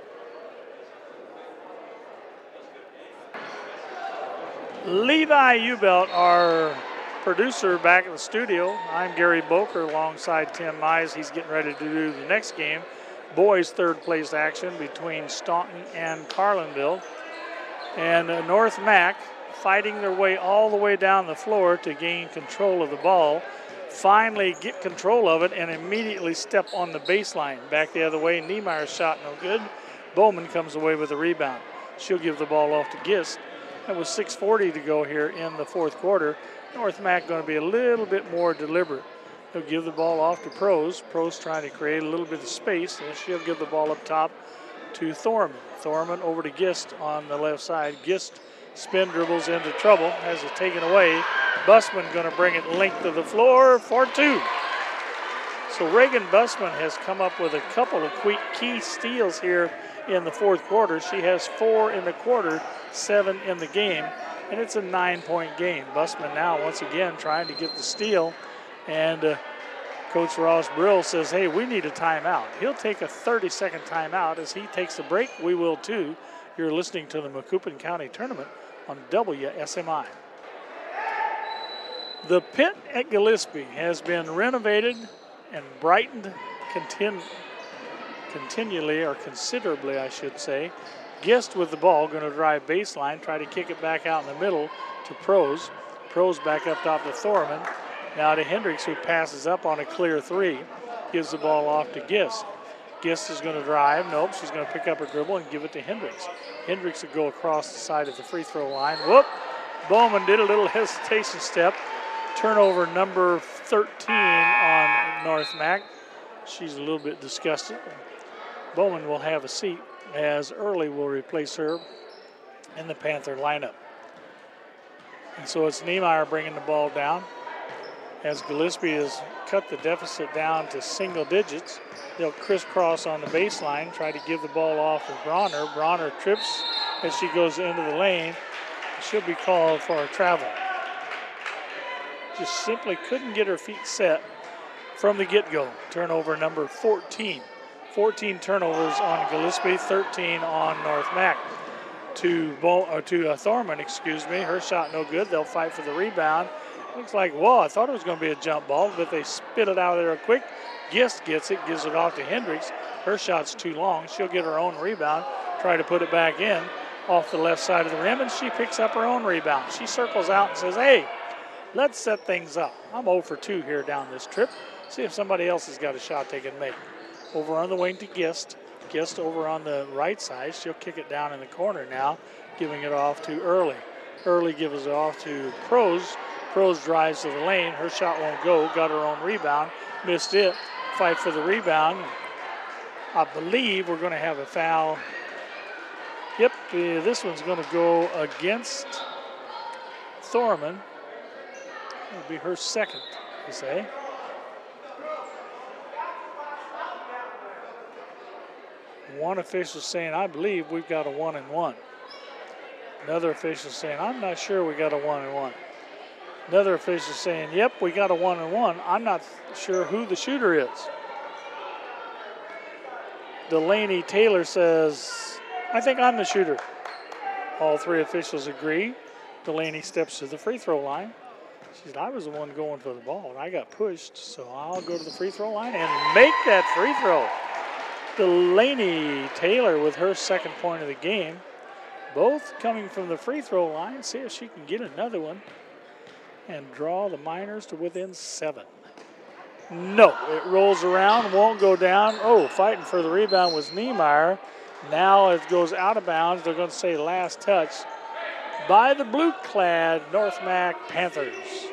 Levi Ubelt, our producer, back in the studio. I'm Gary Boker alongside Tim Mize. He's getting ready to do the next game. Boys third place action between Staunton and Carlinville. And uh, North Mac fighting their way all the way down the floor to gain control of the ball. Finally get control of it and immediately step on the baseline. Back the other way, Niemeyer's shot no good. Bowman comes away with a rebound. She'll give the ball off to Gist. That was six forty to go here in the fourth quarter. North Mac going to be a little bit more deliberate. He'll give the ball off to Prose. Prose trying to create a little bit of space, and she'll give the ball up top to Thorman. Thorman over to Gist on the left side. Gist spin dribbles into trouble, has it taken away. Busman going to bring it length of the floor for two. So Reagan Busman has come up with a couple of quick key steals here in the fourth quarter. She has four in the quarter, seven in the game, and it's a nine-point game. Busman now once again trying to get the steal, and uh, Coach Ross Brill says, hey, we need a timeout. He'll take a thirty-second timeout. As he takes a break, we will too. You're listening to the Macoupin County Tournament on W S M I. The pit at Gillespie has been renovated and brightened continu- continually, or considerably, I should say. Gist with the ball, going to drive baseline, try to kick it back out in the middle to Prose. Prose back up top to Thorman. Now to Hendricks, who passes up on a clear three. Gives the ball off to Gist. Gist is going to drive. Nope, she's going to pick up her dribble and give it to Hendricks. Hendricks will go across the side of the free throw line. Whoop! Bowman did a little hesitation step. Turnover number thirteen on North Mac. She's a little bit disgusted. Bowman will have a seat as Early will replace her in the Panther lineup. And so it's Niemeyer bringing the ball down. As Gillespie has cut the deficit down to single digits, they'll crisscross on the baseline, try to give the ball off to Bronner. Bronner trips as she goes into the lane. She'll be called for a travel. Just simply couldn't get her feet set from the get-go. Turnover number fourteen. fourteen turnovers on Gillespie, thirteen on North Mac. To, Bo- or to uh, Thorman, excuse me. Her shot no good. They'll fight for the rebound. Looks like, whoa, I thought it was going to be a jump ball, but they spit it out of there quick. Gist gets it, gives it off to Hendricks. Her shot's too long. She'll get her own rebound, try to put it back in. off the left side of the rim, and she picks up her own rebound. She circles out and says, hey, let's set things up. I'm zero for two here down this trip. See if somebody else has got a shot they can make. Over on the wing to Gist. Gist over on the right side. She'll kick it down in the corner now, giving it off to Early. Early gives it off to Pros. Pros drives to the lane. Her shot won't go. Got her own rebound. Missed it. Fight for the rebound. I believe we're going to have a foul. Yep, uh, this one's going to go against Thorman. It'll be her second, you say. One official saying, I believe we've got a one and one. Another official saying, I'm not sure we got a one and one. Another official saying, yep, we got a one and one. I'm not sure who the shooter is. Delaney Taylor says, I think I'm the shooter. All three officials agree. Delaney steps to the free throw line. She said, I was the one going for the ball, and I got pushed, so I'll go to the free throw line and make that free throw. Delaney Taylor with her second point of the game. Both coming from the free throw line. See if she can get another one and draw the Miners to within seven. No, it rolls around, won't go down. Oh, fighting for the rebound was Niemeyer. Now it goes out of bounds. They're going to say last touch by the blue-clad North Mac Panthers.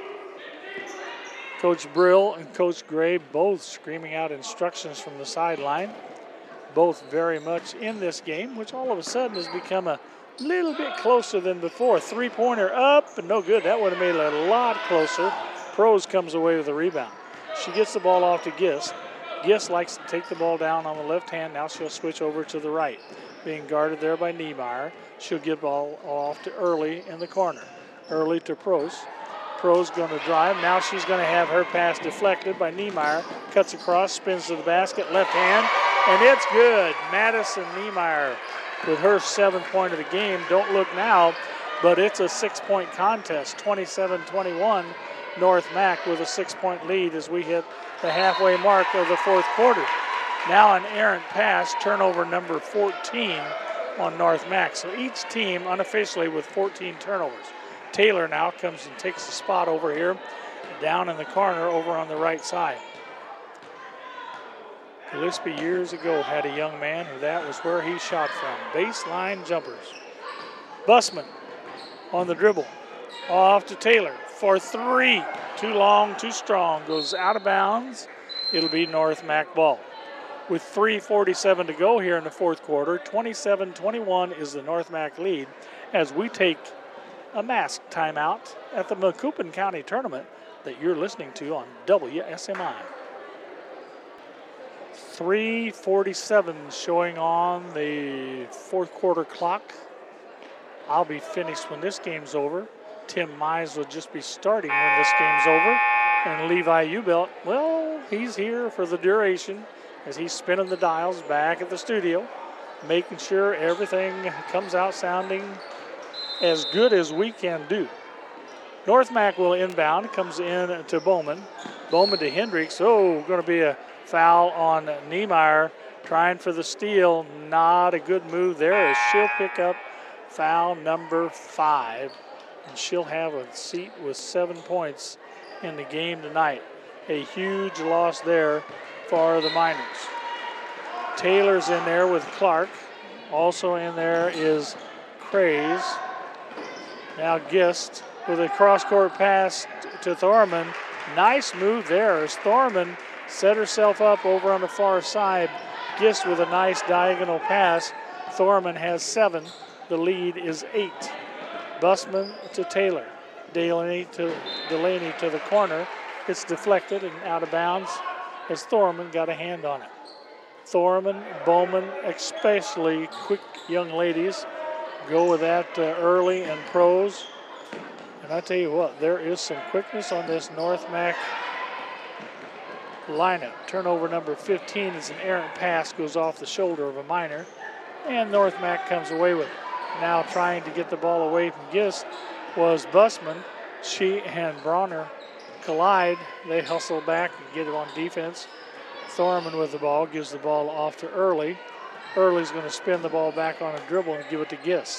Coach Brill and Coach Gray both screaming out instructions from the sideline. Both very much in this game, which all of a sudden has become a little bit closer than before. Three-pointer up, and no good. That would have made it a lot closer. Pros comes away with the rebound. She gets the ball off to Gist. Gist likes to take the ball down on the left hand. Now she'll switch over to the right. Being guarded there by Niemeyer. She'll give the ball off to Early in the corner. Early to Pros. Pros going to drive. Now she's going to have her pass deflected by Niemeyer. Cuts across, spins to the basket, left hand, and it's good. Madison Niemeyer with her seventh point of the game. Don't look now, but it's a six-point contest. twenty-seven twenty-one, North Mac with a six-point lead as we hit the halfway mark of the fourth quarter. Now an errant pass, turnover number fourteen on North Mac. So each team unofficially with fourteen turnovers. Taylor now comes and takes the spot over here, down in the corner over on the right side. Gillespie years ago had a young man who that was where he shot from. Baseline jumpers. Busman on the dribble. Off to Taylor for three. Too long, too strong. Goes out of bounds. It'll be North Mac ball. With three forty-seven to go here in the fourth quarter, twenty-seven twenty-one is the North Mac lead as we take a masked timeout at the Macoupin County Tournament that you're listening to on W S M I. three forty-seven showing on the fourth quarter clock. I'll be finished when this game's over. Tim Mize will just be starting when this game's over. And Levi Ubelt, well, he's here for the duration as he's spinning the dials back at the studio, making sure everything comes out sounding as good as we can do. North Mac will inbound, comes in to Bowman. Bowman to Hendricks. Oh, going to be a foul on Niemeyer, trying for the steal. Not a good move there as she'll pick up foul number five. And she'll have a seat with seven points in the game tonight. A huge loss there for the Miners. Taylor's in there with Clark. Also in there is Craze. Now Gist with a cross-court pass to Thorman. Nice move there as Thorman set herself up over on the far side. Gist with a nice diagonal pass. Thorman has seven. The lead is eight. Busman to Taylor. Delaney to Delaney to the corner. It's deflected and out of bounds as Thorman got a hand on it. Thorman, Bowman, especially quick young ladies, go with that uh, early and Pros. And I tell you what, there is some quickness on this North Mac lineup. Turnover number fifteen is an errant pass, goes off the shoulder of a Miner, and North Mac comes away with it. Now trying to get the ball away from Gist was Busman. She and Bronner collide. They hustle back and get it on defense. Thorman with the ball, gives the ball off to Early. Early's going to spin the ball back on a dribble and give it to Gist.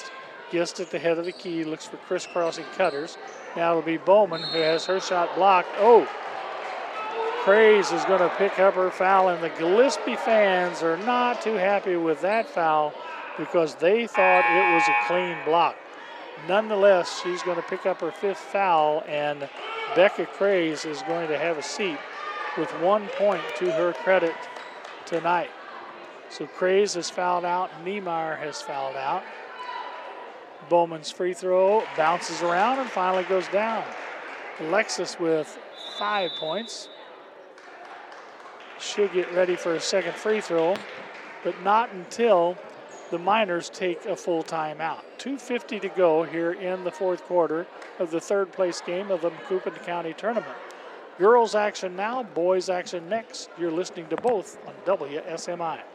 Gist at the head of the key, looks for crisscrossing cutters. Now it'll be Bowman who has her shot blocked. Oh, Craze is going to pick up her foul, and the Gillespie fans are not too happy with that foul because they thought it was a clean block. Nonetheless, she's going to pick up her fifth foul, and Becca Craze is going to have a seat with one point to her credit tonight. So Craze has fouled out, Niemeyer has fouled out. Bowman's free throw bounces around and finally goes down. Alexis with five points. She'll get ready for a second free throw, but not until the Miners take a full timeout. two fifty to go here in the fourth quarter of the third place game of the Macoupin County Tournament. Girls action now, boys action next. You're listening to both on W S M I.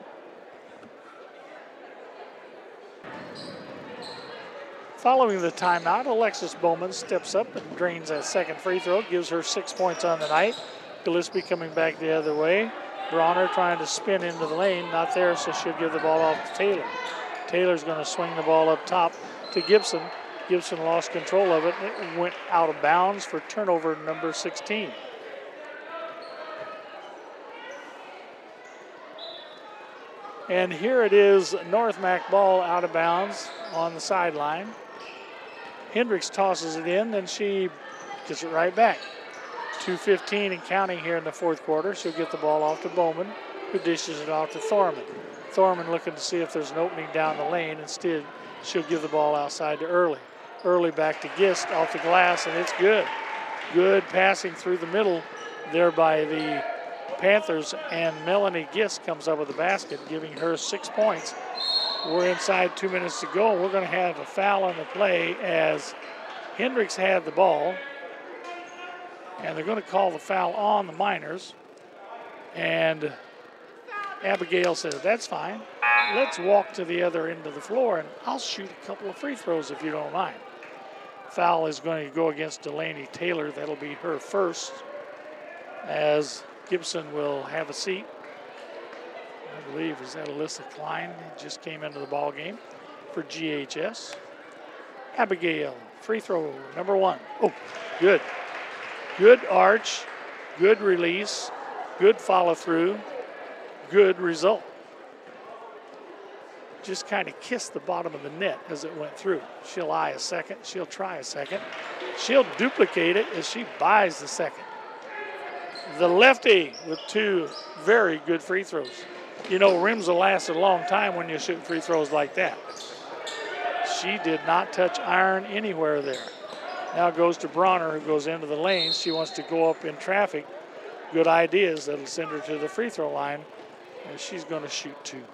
Following the timeout, Alexis Bowman steps up and drains that second free throw, gives her six points on the night. Gillespie coming back the other way. Bronner trying to spin into the lane, not there, so she'll give the ball off to Taylor. Taylor's going to swing the ball up top to Gibson. Gibson lost control of it, and it went out of bounds for turnover number sixteen. And here it is, North Mac ball out of bounds on the sideline. Hendricks tosses it in, then she gets it right back. two fifteen and counting here in the fourth quarter. She'll get the ball off to Bowman, who dishes it off to Thorman. Thorman looking to see if there's an opening down the lane. Instead, she'll give the ball outside to Early. Early back to Gist off the glass, and it's good. Good passing through the middle there by the Panthers, and Melanie Gist comes up with the basket, giving her six points. We're inside two minutes to go. We're going to have a foul on the play as Hendricks had the ball, and they're going to call the foul on the Miners. And Abigail says, that's fine. Let's walk to the other end of the floor, and I'll shoot a couple of free throws if you don't mind. Foul is going to go against Delaney Taylor. That'll be her first, as Gibson will have a seat. I believe, is that Alyssa Klein? Just came into the ball game for G H S. Abigail, free throw number one. Oh, good. Good arch, good release, good follow through, good result. Just kind of kissed the bottom of the net as it went through. She'll eye a second, she'll try a second. She'll duplicate it as she buys the second. The lefty with two very good free throws. You know, rims will last a long time when you shoot free throws like that. She did not touch iron anywhere there. Now goes to Bronner, who goes into the lane. She wants to go up in traffic. Good ideas that'll send her to the free throw line, and she's going to shoot two.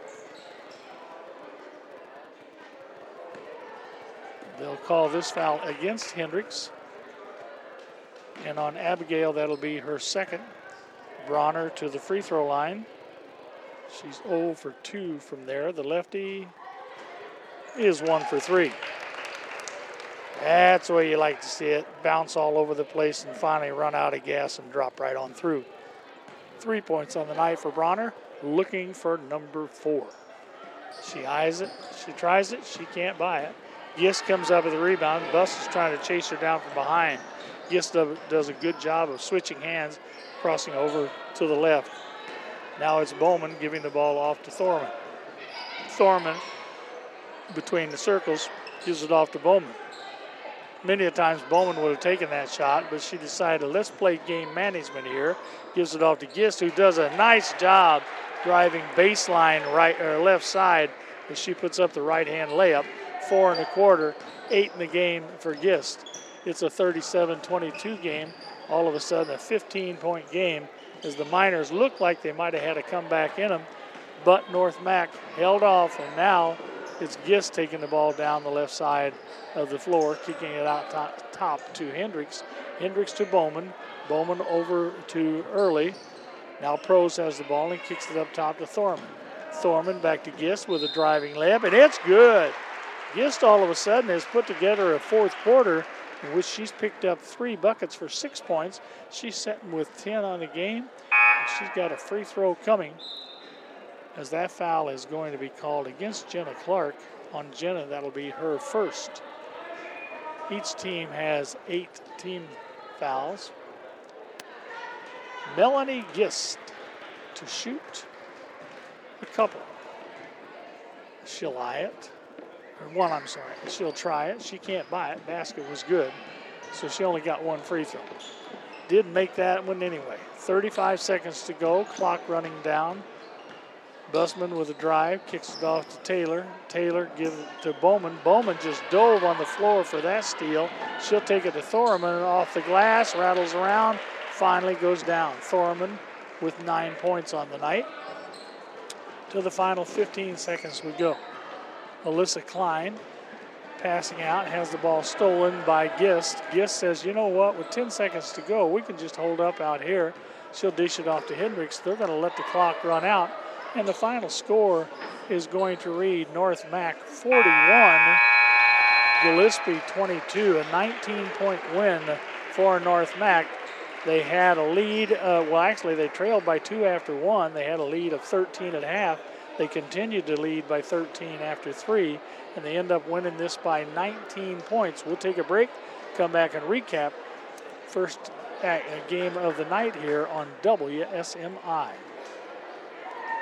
They'll call this foul against Hendricks. And on Abigail, that'll be her second. Bronner to the free throw line. She's zero for two from there. The lefty is one for three. That's the way you like to see it. Bounce all over the place and finally run out of gas and drop right on through. Three points on the night for Bronner, looking for number four. She eyes it, she tries it, she can't buy it. Gist comes up with a rebound. Buss is trying to chase her down from behind. Gist does a good job of switching hands, crossing over to the left. Now it's Bowman giving the ball off to Thorman. Thorman, between the circles, gives it off to Bowman. Many a times Bowman would have taken that shot, but she decided, let's play game management here. Gives it off to Gist, who does a nice job driving baseline right or left side as she puts up the right-hand layup. Four and a quarter, eight in the game for Gist. It's a thirty-seven twenty-two game. All of a sudden, a fifteen-point game as the Miners looked like they might have had a comeback in them, but North Mac held off, and now it's Gist taking the ball down the left side of the floor, kicking it out top, top to Hendricks. Hendricks to Bowman. Bowman over to Early. Now Prose has the ball and kicks it up top to Thorman. Thorman back to Gist with a driving layup, and it's good. Gist all of a sudden has put together a fourth quarter in which she's picked up three buckets for six points. She's sitting with ten on the game. She's got a free throw coming, as that foul is going to be called against Jenna Clark. On Jenna, that'll be her first. Each team has eight team fouls. Melanie Gist to shoot a couple. She'll eye it. Or one, I'm sorry. She'll try it. She can't buy it. Basket was good. So she only got one free throw. Did make that one anyway. thirty-five seconds to go. Clock running down. Bussman with a drive. Kicks it off to Taylor. Taylor gives it to Bowman. Bowman just dove on the floor for that steal. She'll take it to Thorman off the glass. Rattles around. Finally goes down. Thorman with nine points on the night. To the final fifteen seconds we go. Alyssa Klein passing out, has the ball stolen by Gist. Gist says, you know what, with ten seconds to go, we can just hold up out here. She'll dish it off to Hendricks. They're going to let the clock run out. And the final score is going to read North Mac forty-one, Gillespie twenty-two, a nineteen-point win for North Mac. They had a lead, uh, well, actually, they trailed by two after one. They had a lead of thirteen at half. They continued to lead by thirteen after three, and they end up winning this by nineteen points. We'll take a break, come back and recap first game of the night here on W S M I.